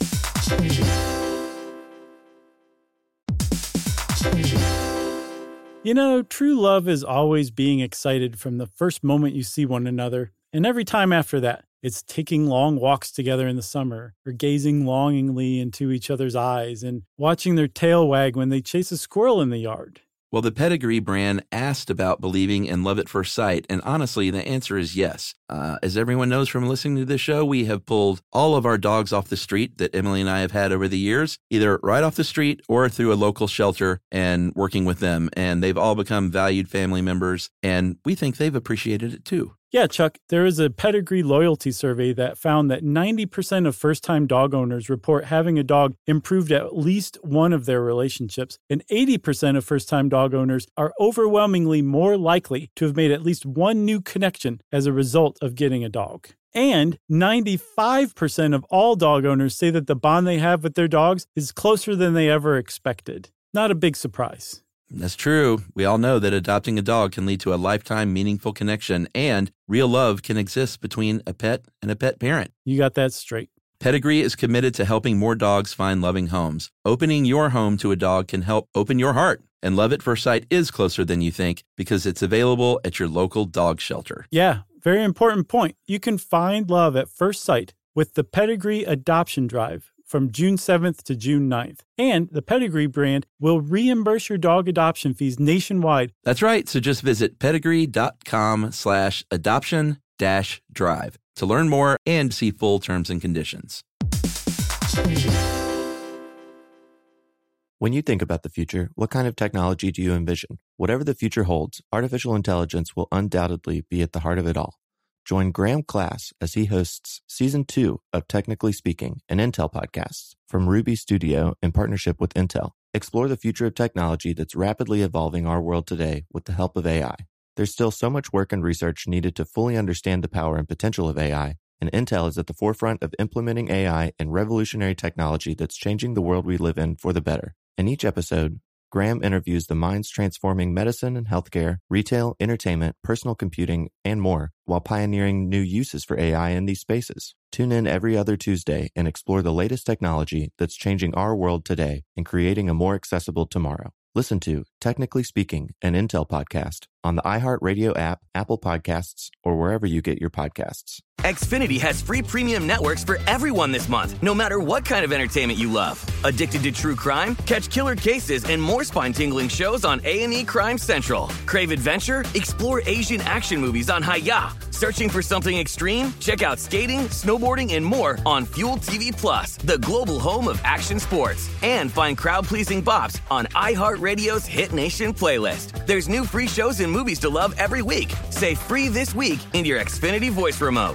You know, true love is always being excited from the first moment you see one another, and every time after that. It's taking long walks together in the summer, or gazing longingly into each other's eyes, and watching their tail wag when they chase a squirrel in the yard.
Well, the Pedigree brand asked about believing in love at first sight, and honestly, the answer is yes. Uh, as everyone knows from listening to this show, we have pulled all of our dogs off the street that Emily and I have had over the years, either right off the street or through a local shelter and working with them, and they've all become valued family members, and we think they've appreciated it too.
Yeah, Chuck, there is a Pedigree loyalty survey that found that ninety percent of first-time dog owners report having a dog improved at least one of their relationships, and eighty percent of first-time dog owners are overwhelmingly more likely to have made at least one new connection as a result of getting a dog. And ninety-five percent of all dog owners say that the bond they have with their dogs is closer than they ever expected. Not a big surprise.
That's true. We all know that adopting a dog can lead to a lifetime meaningful connection, and real love can exist between a pet and a pet parent.
You got that straight.
Pedigree is committed to helping more dogs find loving homes. Opening your home to a dog can help open your heart. And Love at First Sight is closer than you think because it's available at your local dog shelter.
Yeah, very important point. You can find love at first sight with the Pedigree Adoption Drive from June seventh to June ninth. And the Pedigree brand will reimburse your dog adoption fees nationwide.
That's right. So just visit pedigree.com slash adoption dash drive to learn more and see full terms and conditions.
When you think about the future, what kind of technology do you envision? Whatever the future holds, artificial intelligence will undoubtedly be at the heart of it all. Join Graham Class as he hosts Season two of Technically Speaking, an Intel podcast from Ruby Studio in partnership with Intel. Explore the future of technology that's rapidly evolving our world today with the help of A I. There's still so much work and research needed to fully understand the power and potential of A I, and Intel is at the forefront of implementing A I and revolutionary technology that's changing the world we live in for the better. In each episode, Graham interviews the minds transforming medicine and healthcare, retail, entertainment, personal computing, and more, while pioneering new uses for A I in these spaces. Tune in every other Tuesday and explore the latest technology that's changing our world today and creating a more accessible tomorrow. Listen to Technically Speaking, an Intel podcast on the iHeartRadio app, Apple Podcasts, or wherever you get your podcasts.
Xfinity has free premium networks for everyone this month, no matter what kind of entertainment you love. Addicted to true crime? Catch killer cases and more spine-tingling shows on A and E Crime Central. Crave adventure? Explore Asian action movies on Hi-Ya. Searching for something extreme? Check out skating, snowboarding, and more on Fuel T V Plus, the global home of action sports. And find crowd-pleasing bops on iHeartRadio's Hit Nation playlist. There's new free shows and movies to love every week. Say free this week in your Xfinity voice remote.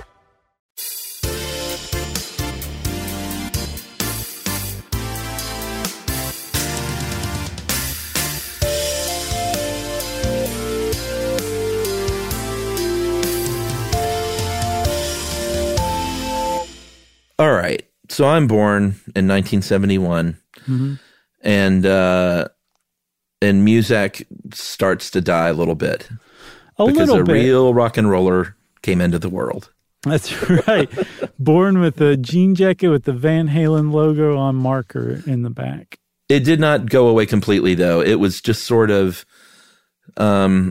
All right. So I'm born in nineteen seventy-one, mm-hmm. and uh, and Muzak starts to die a little bit
a
because
little
a
bit.
real rock and roller came into the world.
That's right. Born with a jean jacket with the Van Halen logo on marker in the back.
It did not go away completely, though. It was just sort of, um,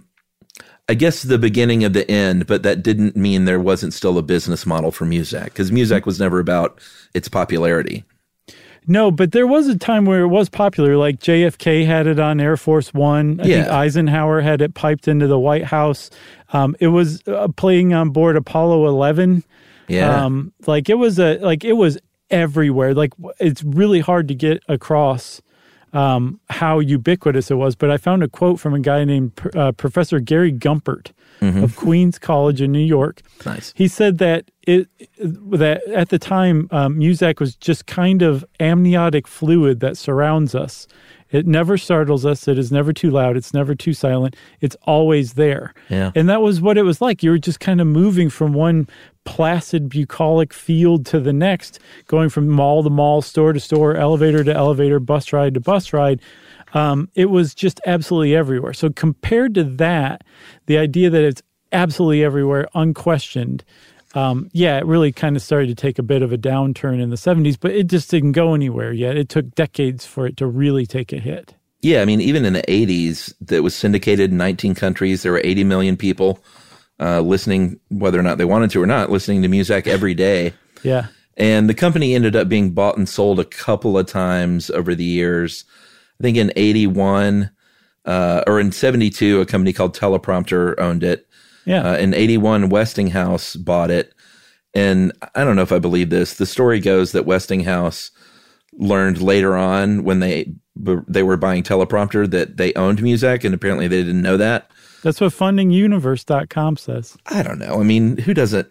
I guess, the beginning of the end, but that didn't mean there wasn't still a business model for Muzak, because Muzak was never about its popularity.
No, but there was a time where it was popular. Like J F K had it on Air Force One. I
yeah.
think Eisenhower had it piped into the White House. Um, it was uh, playing on board Apollo eleven.
Yeah,
um, like it was a like it was everywhere. Like it's really hard to get across um, how ubiquitous it was. But I found a quote from a guy named uh, Professor Gary Gumpert mm-hmm. of Queens College in New York.
Nice.
He said that it that at the time um, Muzak was just kind of amniotic fluid that surrounds us. It never startles us. It is never too loud. It's never too silent. It's always there.
Yeah.
And that was what it was like. You were just kind of moving from one placid, bucolic field to the next, going from mall to mall, store to store, elevator to elevator, bus ride to bus ride. Um, it was just absolutely everywhere. So compared to that, the idea that it's absolutely everywhere, unquestioned, Um, yeah, it really kind of started to take a bit of a downturn in the seventies, but it just didn't go anywhere yet. It took decades for it to really take a hit.
Yeah, I mean, even in the eighties, that was syndicated in nineteen countries. There were eighty million people uh, listening, whether or not they wanted to or not, listening to Muzak every day.
Yeah.
And the company ended up being bought and sold a couple of times over the years. I think in eighty-one uh, or in seventy-two, a company called Teleprompter owned it.
Yeah.
Uh, in eighty-one, Westinghouse bought it. And I don't know if I believe this. The story goes that Westinghouse learned later on when they they were buying Teleprompter that they owned Muzak, and apparently they didn't know that.
That's what funding universe dot com says.
I don't know. I mean, who doesn't?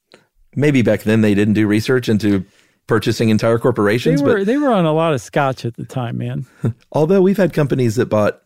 Maybe back then they didn't do research into purchasing entire corporations.
They were,
but
they were on a lot of scotch at the time, man.
Although we've had companies that bought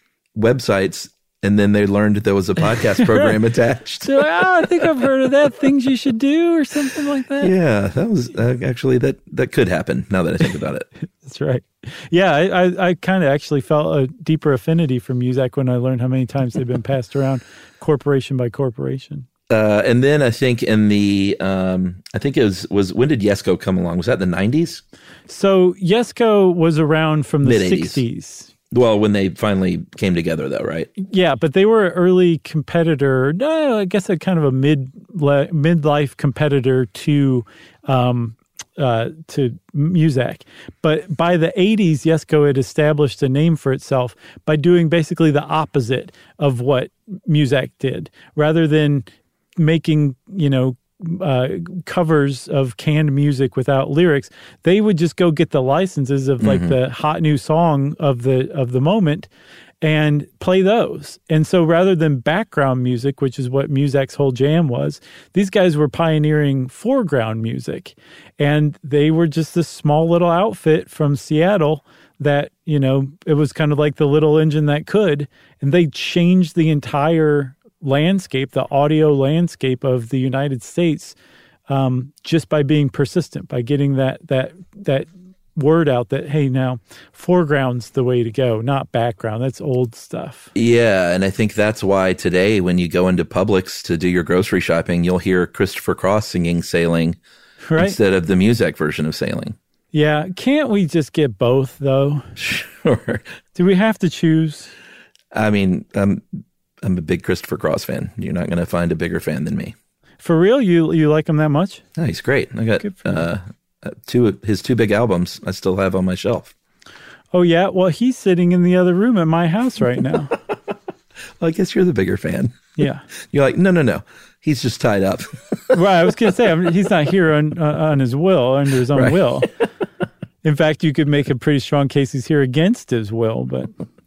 websites and then they learned there was a podcast program attached.
So, oh, I think I've heard of that. Things you should do or something like that.
Yeah, that was uh, actually, that, that could happen now that I think about it.
That's right. Yeah, I, I, I kind of actually felt a deeper affinity for Muzak when I learned how many times they've been passed around corporation by corporation.
Uh, and then I think in the, um, I think it was, was, when did Yesco come along? Was that the nineties?
So Yesco was around from the
Mid-eighties.
sixties.
Well, when they finally came together, though, right?
Yeah, but they were an early competitor. No, I guess a kind of a mid midlife competitor to um, uh, to Muzak. But by the eighties, Yesco had established a name for itself by doing basically the opposite of what Muzak did, rather than making, you know, uh, covers of canned music without lyrics. They would just go get the licenses of like mm-hmm. the hot new song of the of the moment and play those. And so rather than background music, which is what Muzak's whole jam was, these guys were pioneering foreground music. And they were just this small little outfit from Seattle that, you know, it was kind of like the little engine that could. And they changed the entire landscape, the audio landscape of the United States um, just by being persistent, by getting that that that word out that, hey, now foreground's the way to go, not background. That's old stuff.
Yeah, and I think that's why today when you go into Publix to do your grocery shopping, you'll hear Christopher Cross singing Sailing
right?
instead of the Muzak version of Sailing.
Yeah. Can't we just get both, though?
Sure.
Do we have to choose?
I mean, I'm, I'm a big Christopher Cross fan. You're not going to find a bigger fan than me.
For real? You you like him that much?
Oh, he's great. I got uh, two of his two big albums I still have on my shelf.
Oh, yeah? Well, he's sitting in the other room at my house right now.
Well, I guess you're the bigger fan.
Yeah.
You're like, no, no, no. He's just tied up.
Right. I was going to say, I mean, he's not here on, uh, on his will, under his own
Right.
will. In fact, you could make a pretty strong case he's here against his will, but...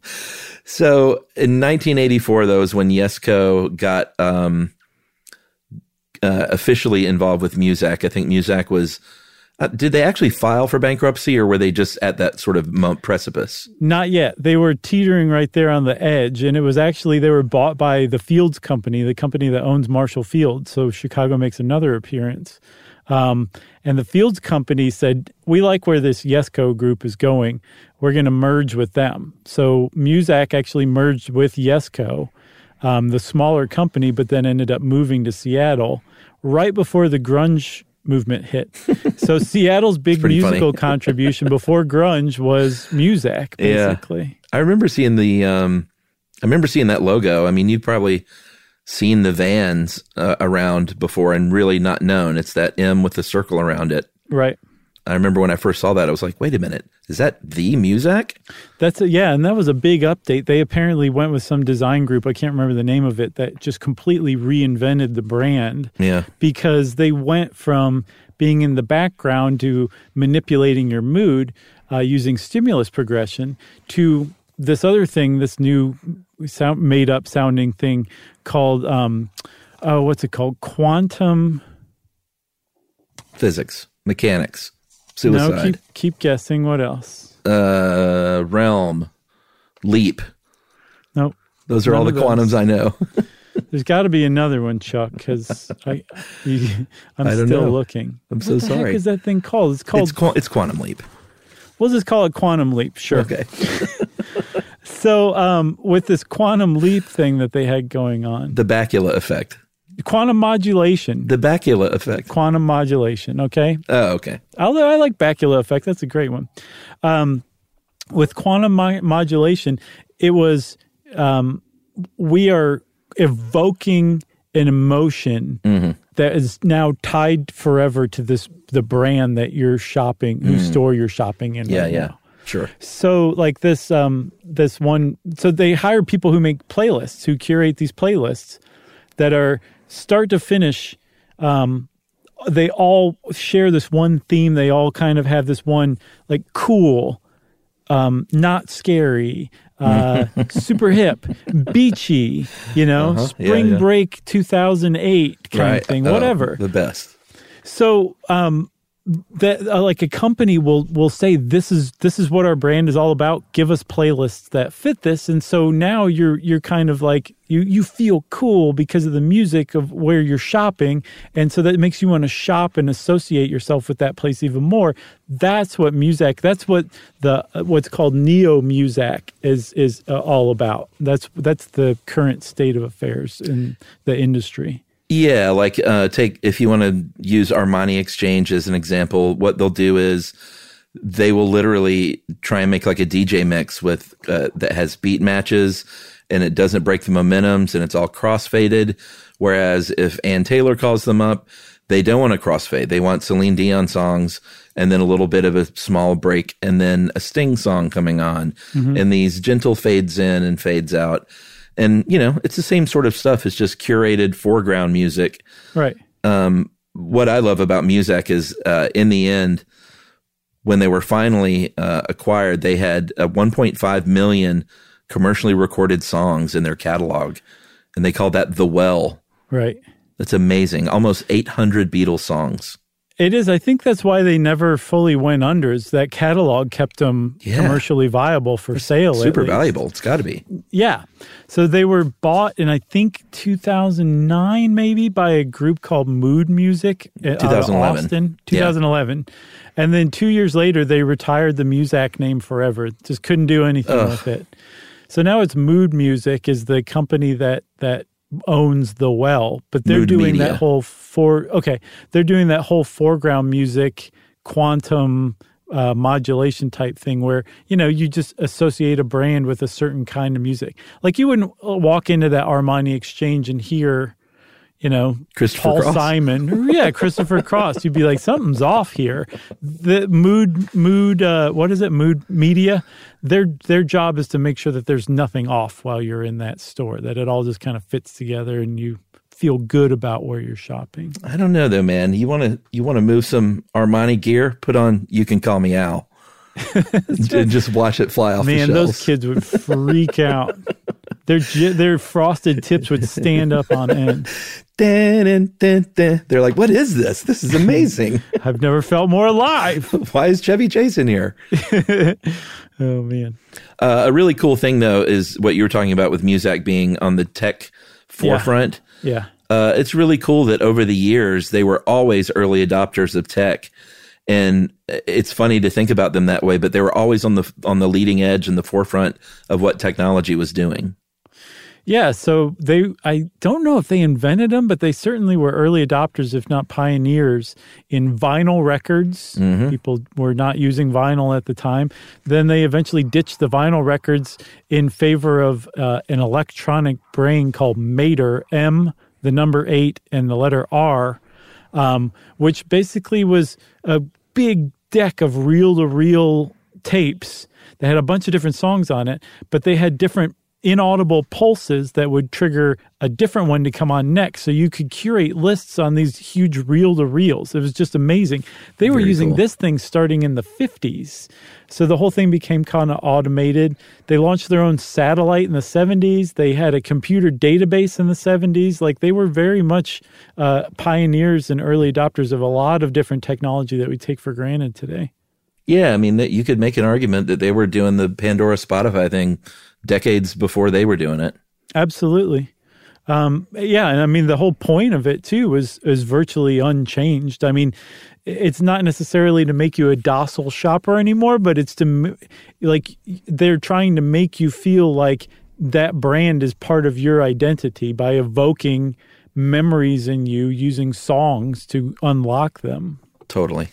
So in nineteen eighty-four, though, is when Yesco got um, uh, officially involved with Muzak. I think Muzak was, uh, did they actually file for bankruptcy, or were they just at that sort of mo- precipice?
Not yet. They were teetering right there on the edge, and it was actually, they were bought by the Fields Company, the company that owns Marshall Field, so Chicago makes another appearance. Um, and the Fields Company said, we like where this Yesco group is going. We're going to merge with them. So Muzak actually merged with Yesco, um, the smaller company, but then ended up moving to Seattle right before the grunge movement hit. So Seattle's big musical contribution before grunge was Muzak, basically.
Yeah. I remember seeing the, um, I remember seeing that logo. I mean, you've probably seen the vans uh, around before and really not known. It's that M with the circle around it.
Right.
I remember when I first saw that, I was like, wait a minute, is that the Muzak?
That's a, yeah, and that was a big update. They apparently went with some design group, I can't remember the name of it, that just completely reinvented the brand.
Yeah.
Because they went from being in the background to manipulating your mood uh, using stimulus progression to this other thing, this new sound, made-up sounding thing called, um, oh, what's it called? Quantum...
Physics, mechanics, suicide.
No, keep, keep guessing. What else?
Uh, realm, leap.
Nope.
Those are
None
all the
of
quantums
those.
I know.
There's got to be another one, Chuck, because I, you, I'm
I don't
still
know.
looking.
I'm so
what the
sorry.
Heck is that thing called? It's called.
It's, qu- it's quantum leap.
We'll just call it quantum leap. Sure.
Okay.
So, um, with this quantum leap thing that they had going on,
The Bakula effect.
quantum modulation.
The Bakula effect.
Quantum modulation. Okay.
Oh, okay.
Although I like Bakula effect, that's a great one. Um, with quantum mo- modulation, it was um, we are evoking an emotion
Mm-hmm.
that is now tied forever to this the brand that you're shopping, whose store you're shopping in.
Yeah,
right
yeah.
now.
Sure.
So like this, um, this one. So they hire people who make playlists, who curate these playlists that are start to finish. Um, they all share this one theme. They all kind of have this one like cool, um, not scary, uh, super hip, beachy. You know,
Uh-huh.
Spring
Yeah, yeah.
Break two thousand eight kind
Right.
of thing.
Oh,
Whatever.
the best.
So, um, that uh, like a company will will say this is this is what our brand is all about. Give us playlists that fit this, and so now you're you're kind of like you you feel cool because of the music of where you're shopping, and so that makes you want to shop and associate yourself with that place even more. That's what Muzak. That's what the uh, what's called neo Muzak is is uh, all about. That's that's the current state of affairs in the industry.
Yeah, like uh, take if you want to use Armani Exchange as an example, what they'll do is they will literally try and make like a D J mix with uh, that has beat matches and it doesn't break the momentums and it's all crossfaded. Whereas if Ann Taylor calls them up, they don't want a crossfade. They want Celine Dion songs and then a little bit of a small break and then a Sting song coming on, mm-hmm. and these gentle fades in and fades out. And, you know, it's the same sort of stuff. It's just curated foreground music.
Right.
Um, what I love about Muzak is uh, in the end, when they were finally uh, acquired, they had uh, one point five million commercially recorded songs in their catalog. And they called that The Well.
Right.
That's amazing. Almost eight hundred Beatles songs.
It is. I think that's why they never fully went under. Is that catalog kept them
Yeah.
commercially viable for sale.
Super
at least.
valuable. It's got to be.
Yeah. So they were bought in, I think, two thousand nine maybe by a group called Mood Music out of
twenty eleven.
Austin.
Yeah.
twenty eleven. And then two years later, they retired the Muzak name forever. Just couldn't do anything
Ugh.
with it. So now it's Mood Music is the company that that owns the well, but they're
Mood
doing
Media.
that whole for okay, they're doing that whole foreground music, quantum uh, modulation type thing where, you know, you just associate a brand with a certain kind of music. Like you wouldn't walk into that Armani Exchange and hear, you know,
Christopher
Paul
Cross.
Simon. Yeah, Christopher Cross. You'd be like, something's off here. The mood, mood, uh, what is it? Mood Media. Their their job is to make sure that there's nothing off while you're in that store, that it all just kind of fits together and you feel good about where you're shopping.
I don't know though, man. You want to you want to move some Armani gear? Put on "You Can Call Me Al" and just watch it fly off
Man,
the shelves.
those kids would freak out. Their j- their frosted tips would stand up on end.
Dun, dun, dun, dun. They're like, "What is this? This is amazing.
I've never felt more alive.
Why is Chevy Chase in here?"
Oh man.
Uh, a really cool thing, though, is what you were talking about with Muzak being on the tech forefront.
Yeah.
Uh, it's really cool that over the years, they were always early adopters of tech. And it's funny to think about them that way, but they were always on the on the leading edge and the forefront of what technology was doing.
Yeah, so they, I don't know if they invented them, but they certainly were early adopters, if not pioneers, in vinyl records.
Mm-hmm.
People were not using vinyl at the time. Then they eventually ditched the vinyl records in favor of uh, an electronic brain called Mater, M, the number eight, and the letter R, um, which basically was a big deck of reel-to-reel tapes that had a bunch of different songs on it, but they had different inaudible pulses that would trigger a different one to come on next. So you could curate lists on these huge reel-to-reels. It was just amazing. They were
Very
using
cool.
this thing starting in the fifties. So the whole thing became kind of automated. They launched their own satellite in the seventies. They had a computer database in the seventies. Like they were very much uh, pioneers and early adopters of a lot of different technology that we take for granted today.
Yeah, I mean, that you could make an argument that they were doing the Pandora Spotify thing decades before they were doing it.
Absolutely. Um, yeah, and I mean, the whole point of it, too, is, is virtually unchanged. I mean, it's not necessarily to make you a docile shopper anymore, but it's to, like, they're trying to make you feel like that brand is part of your identity by evoking memories in you using songs to unlock them.
Totally.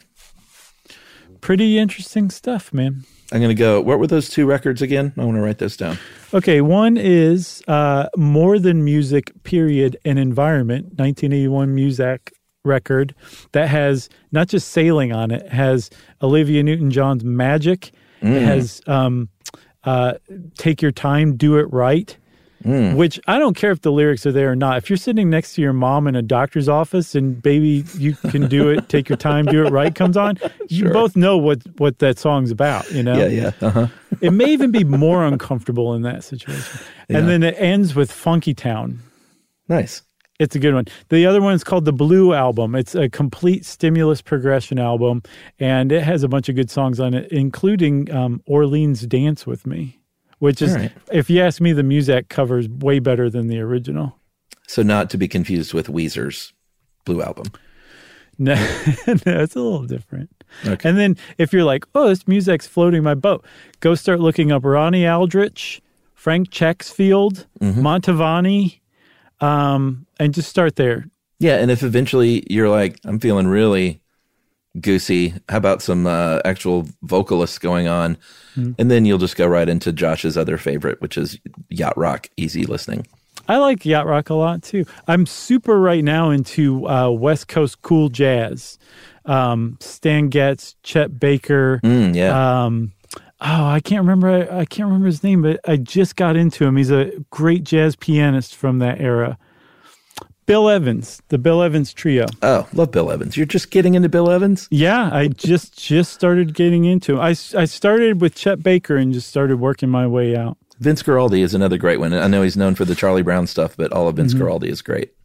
Pretty interesting stuff, man.
I'm going to go, what were those two records again? I want to write those down.
Okay, one is uh, More Than Music, Period, and Environment, nineteen eighty-one Muzak record that has not just Sailing on it, has Olivia Newton-John's Magic,
Mm.
it has um, uh, Take Your Time, Do It Right,
Mm.
which I don't care if the lyrics are there or not. If you're sitting next to your mom in a doctor's office and Baby, You Can Do It, Take Your Time, Do It Right comes on, you
Sure.
both know what, what that song's about, you know?
Yeah, yeah. Uh-huh.
It may even be more uncomfortable in that situation.
Yeah.
And then it ends with Funky Town.
Nice.
It's a good one. The other one is called The Blue Album. It's a complete stimulus progression album, and it has a bunch of good songs on it, including um, Orleans Dance With Me, which is,
All right.
if you ask me, the Muzak cover is way better than the original.
So not to be confused with Weezer's Blue Album.
No, no, it's a little different.
Okay.
And then if you're like, oh, this music's floating my boat, go start looking up Ronnie Aldrich, Frank Checksfield,
Mm-hmm.
Mantovani, um, and just start there.
Yeah, and if eventually you're like, I'm feeling really goosey, how about some uh, actual vocalists going on?
Mm.
And then you'll just go right into Josh's other favorite, which is Yacht Rock, easy listening.
I like yacht rock a lot too. I'm super right now into uh, West Coast cool jazz. Um, Stan Getz, Chet Baker.
Mm, yeah.
Um, oh, I can't remember. I, I can't remember his name, but I just got into him. He's a great jazz pianist from that era. Bill Evans, the Bill Evans Trio.
Oh, love Bill Evans. You're just getting into Bill Evans?
Yeah, I just just started getting into him. I, I started with Chet Baker and just started working my way out.
Vince Guaraldi is another great one. I know he's known for the Charlie Brown stuff, but all of Vince mm-hmm. Guaraldi is great.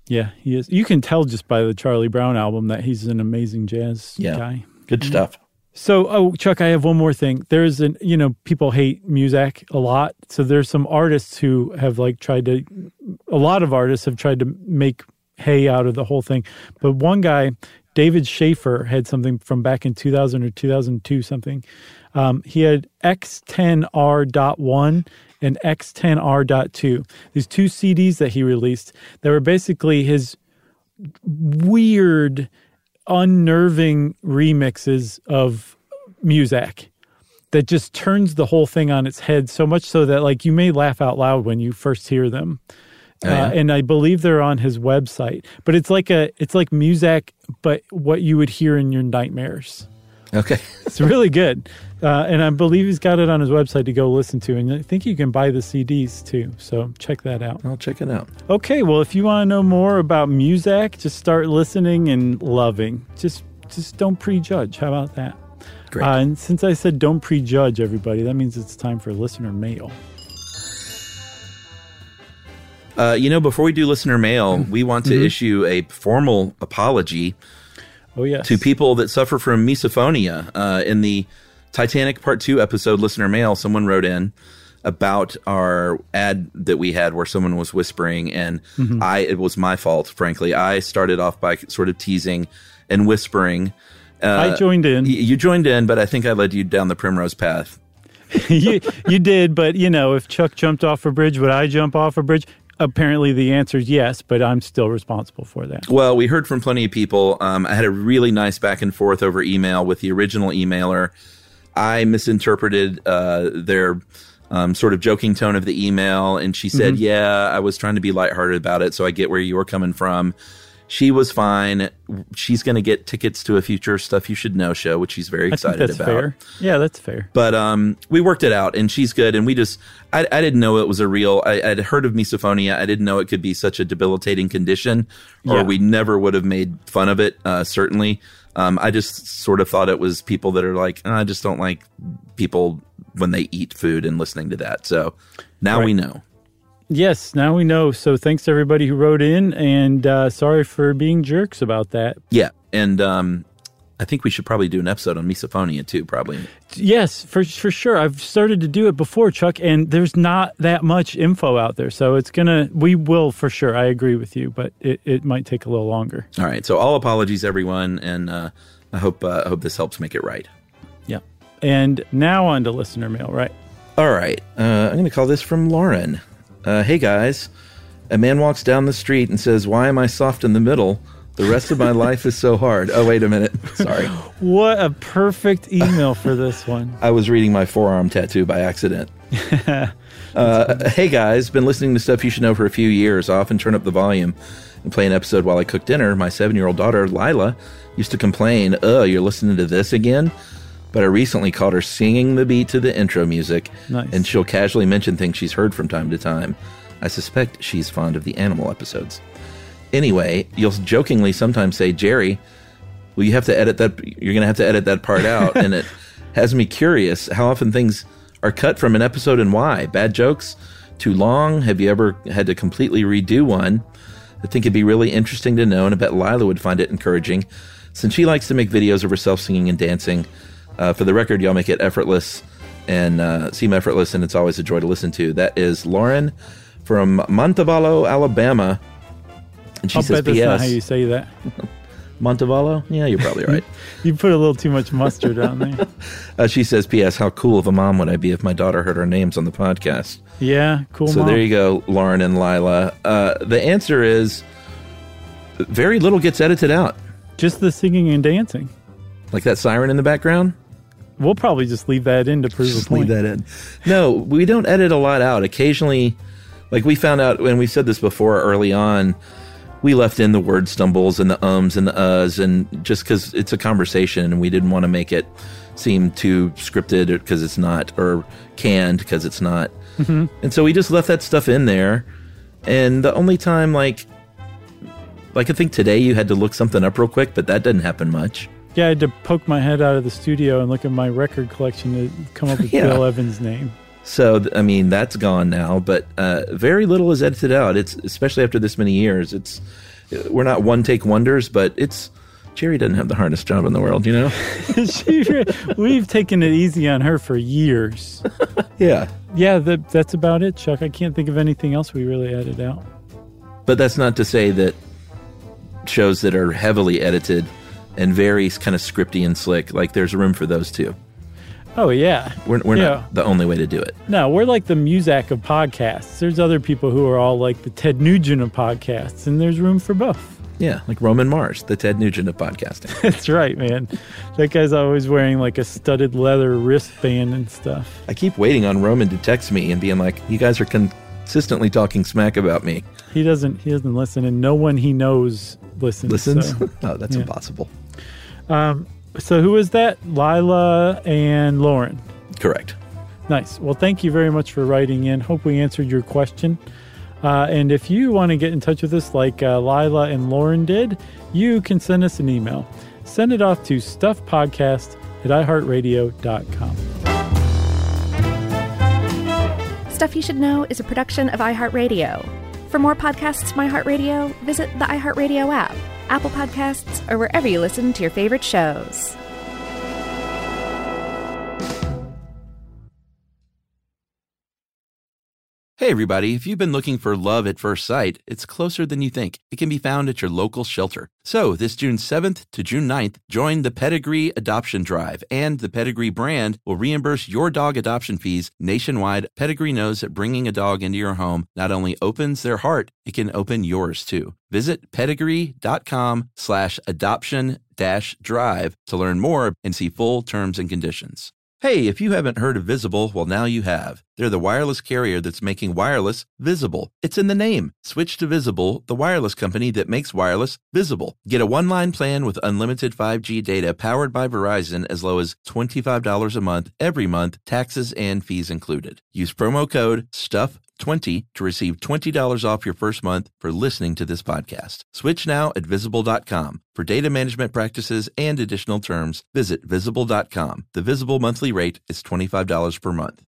Yeah, he is. You can tell just by the Charlie Brown album that he's an amazing jazz
Yeah.
guy.
Good stuff.
So, oh, Chuck, I have one more thing. There's an, you know, people hate Muzak a lot. So there's some artists who have like tried to, a lot of artists have tried to make hay out of the whole thing. But one guy, David Schaefer, had something from back in two thousand or two thousand two something. Um, he had X ten R dot one and X ten R dot two. These two C Ds that he released that were basically his weird, unnerving remixes of Muzak that just turns the whole thing on its head, so much so that like you may laugh out loud when you first hear them.
Oh, yeah.
uh, and I believe they're on his website. But it's like a it's like Muzak, but what you would hear in your nightmares.
Okay.
It's really good. Uh, and I believe he's got it on his website to go listen to. And I think you can buy the C Ds too. So check that out.
I'll check it out.
Okay, well, if you want to know more about Muzak, just start listening and loving. Just just don't prejudge. How about that?
Great.
Uh, and since I said don't prejudge, everybody, that means it's time for listener mail.
Uh, you know, before we do listener mail, we want to
Mm-hmm.
issue a formal apology
Oh, yes.
to people that suffer from misophonia. Uh, in the Titanic Part two episode, Listener Mail, someone wrote in about our ad that we had where someone was whispering, and
Mm-hmm.
I it was my fault, frankly. I started off by sort of teasing and whispering. Uh,
I joined in.
y- You joined in, but I think I led you down the primrose path.
you, you did, but, you know, if Chuck jumped off a bridge, would I jump off a bridge? Apparently the answer is yes, but I'm still responsible for that.
Well, we heard from plenty of people. Um, I had a really nice back and forth over email with the original emailer. I misinterpreted uh, their um, sort of joking tone of the email, and she said,
Mm-hmm.
yeah, I was trying to be lighthearted about it, so I get where you were coming from. She was fine. She's going to get tickets to a future Stuff You Should Know show, which she's very
I think
excited
that's
about.
fair. Yeah, that's fair.
But um, we worked it out, and she's good. And we just, I, I didn't know it was a real, I, I'd heard of misophonia. I didn't know it could be such a debilitating condition, or
Yeah.
we never would have made fun of it, uh, certainly. Um, I just sort of thought it was people that are like, I just don't like people when they eat food and listening to that. So now
Right.
we know.
Yes, now we know. So thanks to everybody who wrote in, and uh, sorry for being jerks about that.
Yeah. And um, I think we should probably do an episode on misophonia too, probably.
Yes, for for sure. I've started to do it before, Chuck, and there's not that much info out there. So it's going to, we will for sure. I agree with you, but it, it might take a little longer.
All right. So all apologies, everyone. And uh, I hope uh, I hope this helps make it right.
Yeah. And now on to listener mail, right?
All right. Uh, I'm going to call this from Lauren. Uh, hey, guys. A man walks down the street and says, why am I soft in the middle? The rest of my life is so hard. Oh, wait a minute. Sorry.
What a perfect email for this one.
I was reading my forearm tattoo by accident. uh, hey, guys. Been listening to Stuff You Should Know for a few years. I often turn up the volume and play an episode while I cook dinner. My seven-year-old daughter, Lila, used to complain, ugh, you're listening to this again? But I recently caught her singing the beat to the intro music,
Nice.
and she'll casually mention things she's heard from time to time. I suspect she's fond of the animal episodes. Anyway, you'll jokingly sometimes say, Jerry, well, you have to edit that. You're going to have to edit that part out. And it has me curious how often things are cut from an episode and why. Bad jokes? Too long? Have you ever had to completely redo one? I think it'd be really interesting to know, and I bet Lila would find it encouraging, since she likes to make videos of herself singing and dancing. Uh, for the record, y'all make it effortless and uh, seem effortless, and it's always a joy to listen to. That is Lauren from Montevallo, Alabama. And she
I'll
says,
bet that's
P S
not how you say that.
Montevallo? Yeah, you're probably right.
You put a little too much mustard on there.
uh, she says, P S How cool of a mom would I be if my daughter heard our names on the podcast?
Yeah, cool
So
mom.
there you go, Lauren and Lila. Uh, the answer is very little gets edited out.
Just the singing and dancing.
Like that siren in the background?
We'll probably just leave that in to prove a
Just
point.
leave that in. No, we don't edit a lot out. Occasionally, like we found out when we said this before early on, we left in the word stumbles and the ums and the uhs, and just because it's a conversation and we didn't want to make it seem too scripted because it's not, or canned because it's not. Mm-hmm. And so we just left that stuff in there. And the only time, like, like I think today you had to look something up real quick, but that didn't happen much.
Yeah, I had to poke my head out of the studio and look at my record collection to come up with
Yeah.
Bill Evans' name.
So, I mean, that's gone now, but uh, very little is edited out. It's especially after this many years. It's we're not one-take wonders, but it's Jerry doesn't have the hardest job in the world, you know?
she, we've taken it easy on her for years.
Yeah.
Yeah, that, that's about it, Chuck. I can't think of anything else we really edited out.
But that's not to say that shows that are heavily edited and very kind of scripty and slick, like there's room for those too.
Oh, yeah.
We're, we're
yeah.
not the only way to do it.
No, we're like the Muzak of podcasts. There's other people who are all like the Ted Nugent of podcasts, and there's room for both.
Yeah, like Roman Mars, the Ted Nugent of podcasting.
That's right, man. That guy's always wearing like a studded leather wristband and stuff.
I keep waiting on Roman to text me and being like, you guys are consistently talking smack about me.
He doesn't He doesn't listen, and no one he knows listens.
Listens?
So,
oh, that's
yeah.
impossible.
Um, so who is that? Lila and Lauren.
Correct.
Nice. Well, thank you very much for writing in. Hope we answered your question. Uh, and if you want to get in touch with us like uh, Lila and Lauren did, you can send us an email. Send it off to stuffpodcast at i heart radio dot com.
Stuff You Should Know is a production of iHeartRadio. For more podcasts from iHeartRadio, visit the iHeartRadio app, Apple Podcasts, or wherever you listen to your favorite shows.
Hey everybody, if you've been looking for love at first sight, it's closer than you think. It can be found at your local shelter. So this June seventh to June ninth, join the Pedigree Adoption Drive, and the Pedigree brand will reimburse your dog adoption fees nationwide. Pedigree knows that bringing a dog into your home not only opens their heart, it can open yours too. Visit pedigree.com slash adoption dash drive to learn more and see full terms and conditions. Hey, if you haven't heard of Visible, well, now you have. They're the wireless carrier that's making wireless visible. It's in the name. Switch to Visible, the wireless company that makes wireless visible. Get a one-line plan with unlimited five G data powered by Verizon as low as twenty-five dollars a month, every month, taxes and fees included. Use promo code stuff twenty to receive twenty dollars off your first month for listening to this podcast. Switch now at visible dot com. For data management practices and additional terms, visit visible dot com. The Visible monthly rate is twenty-five dollars per month.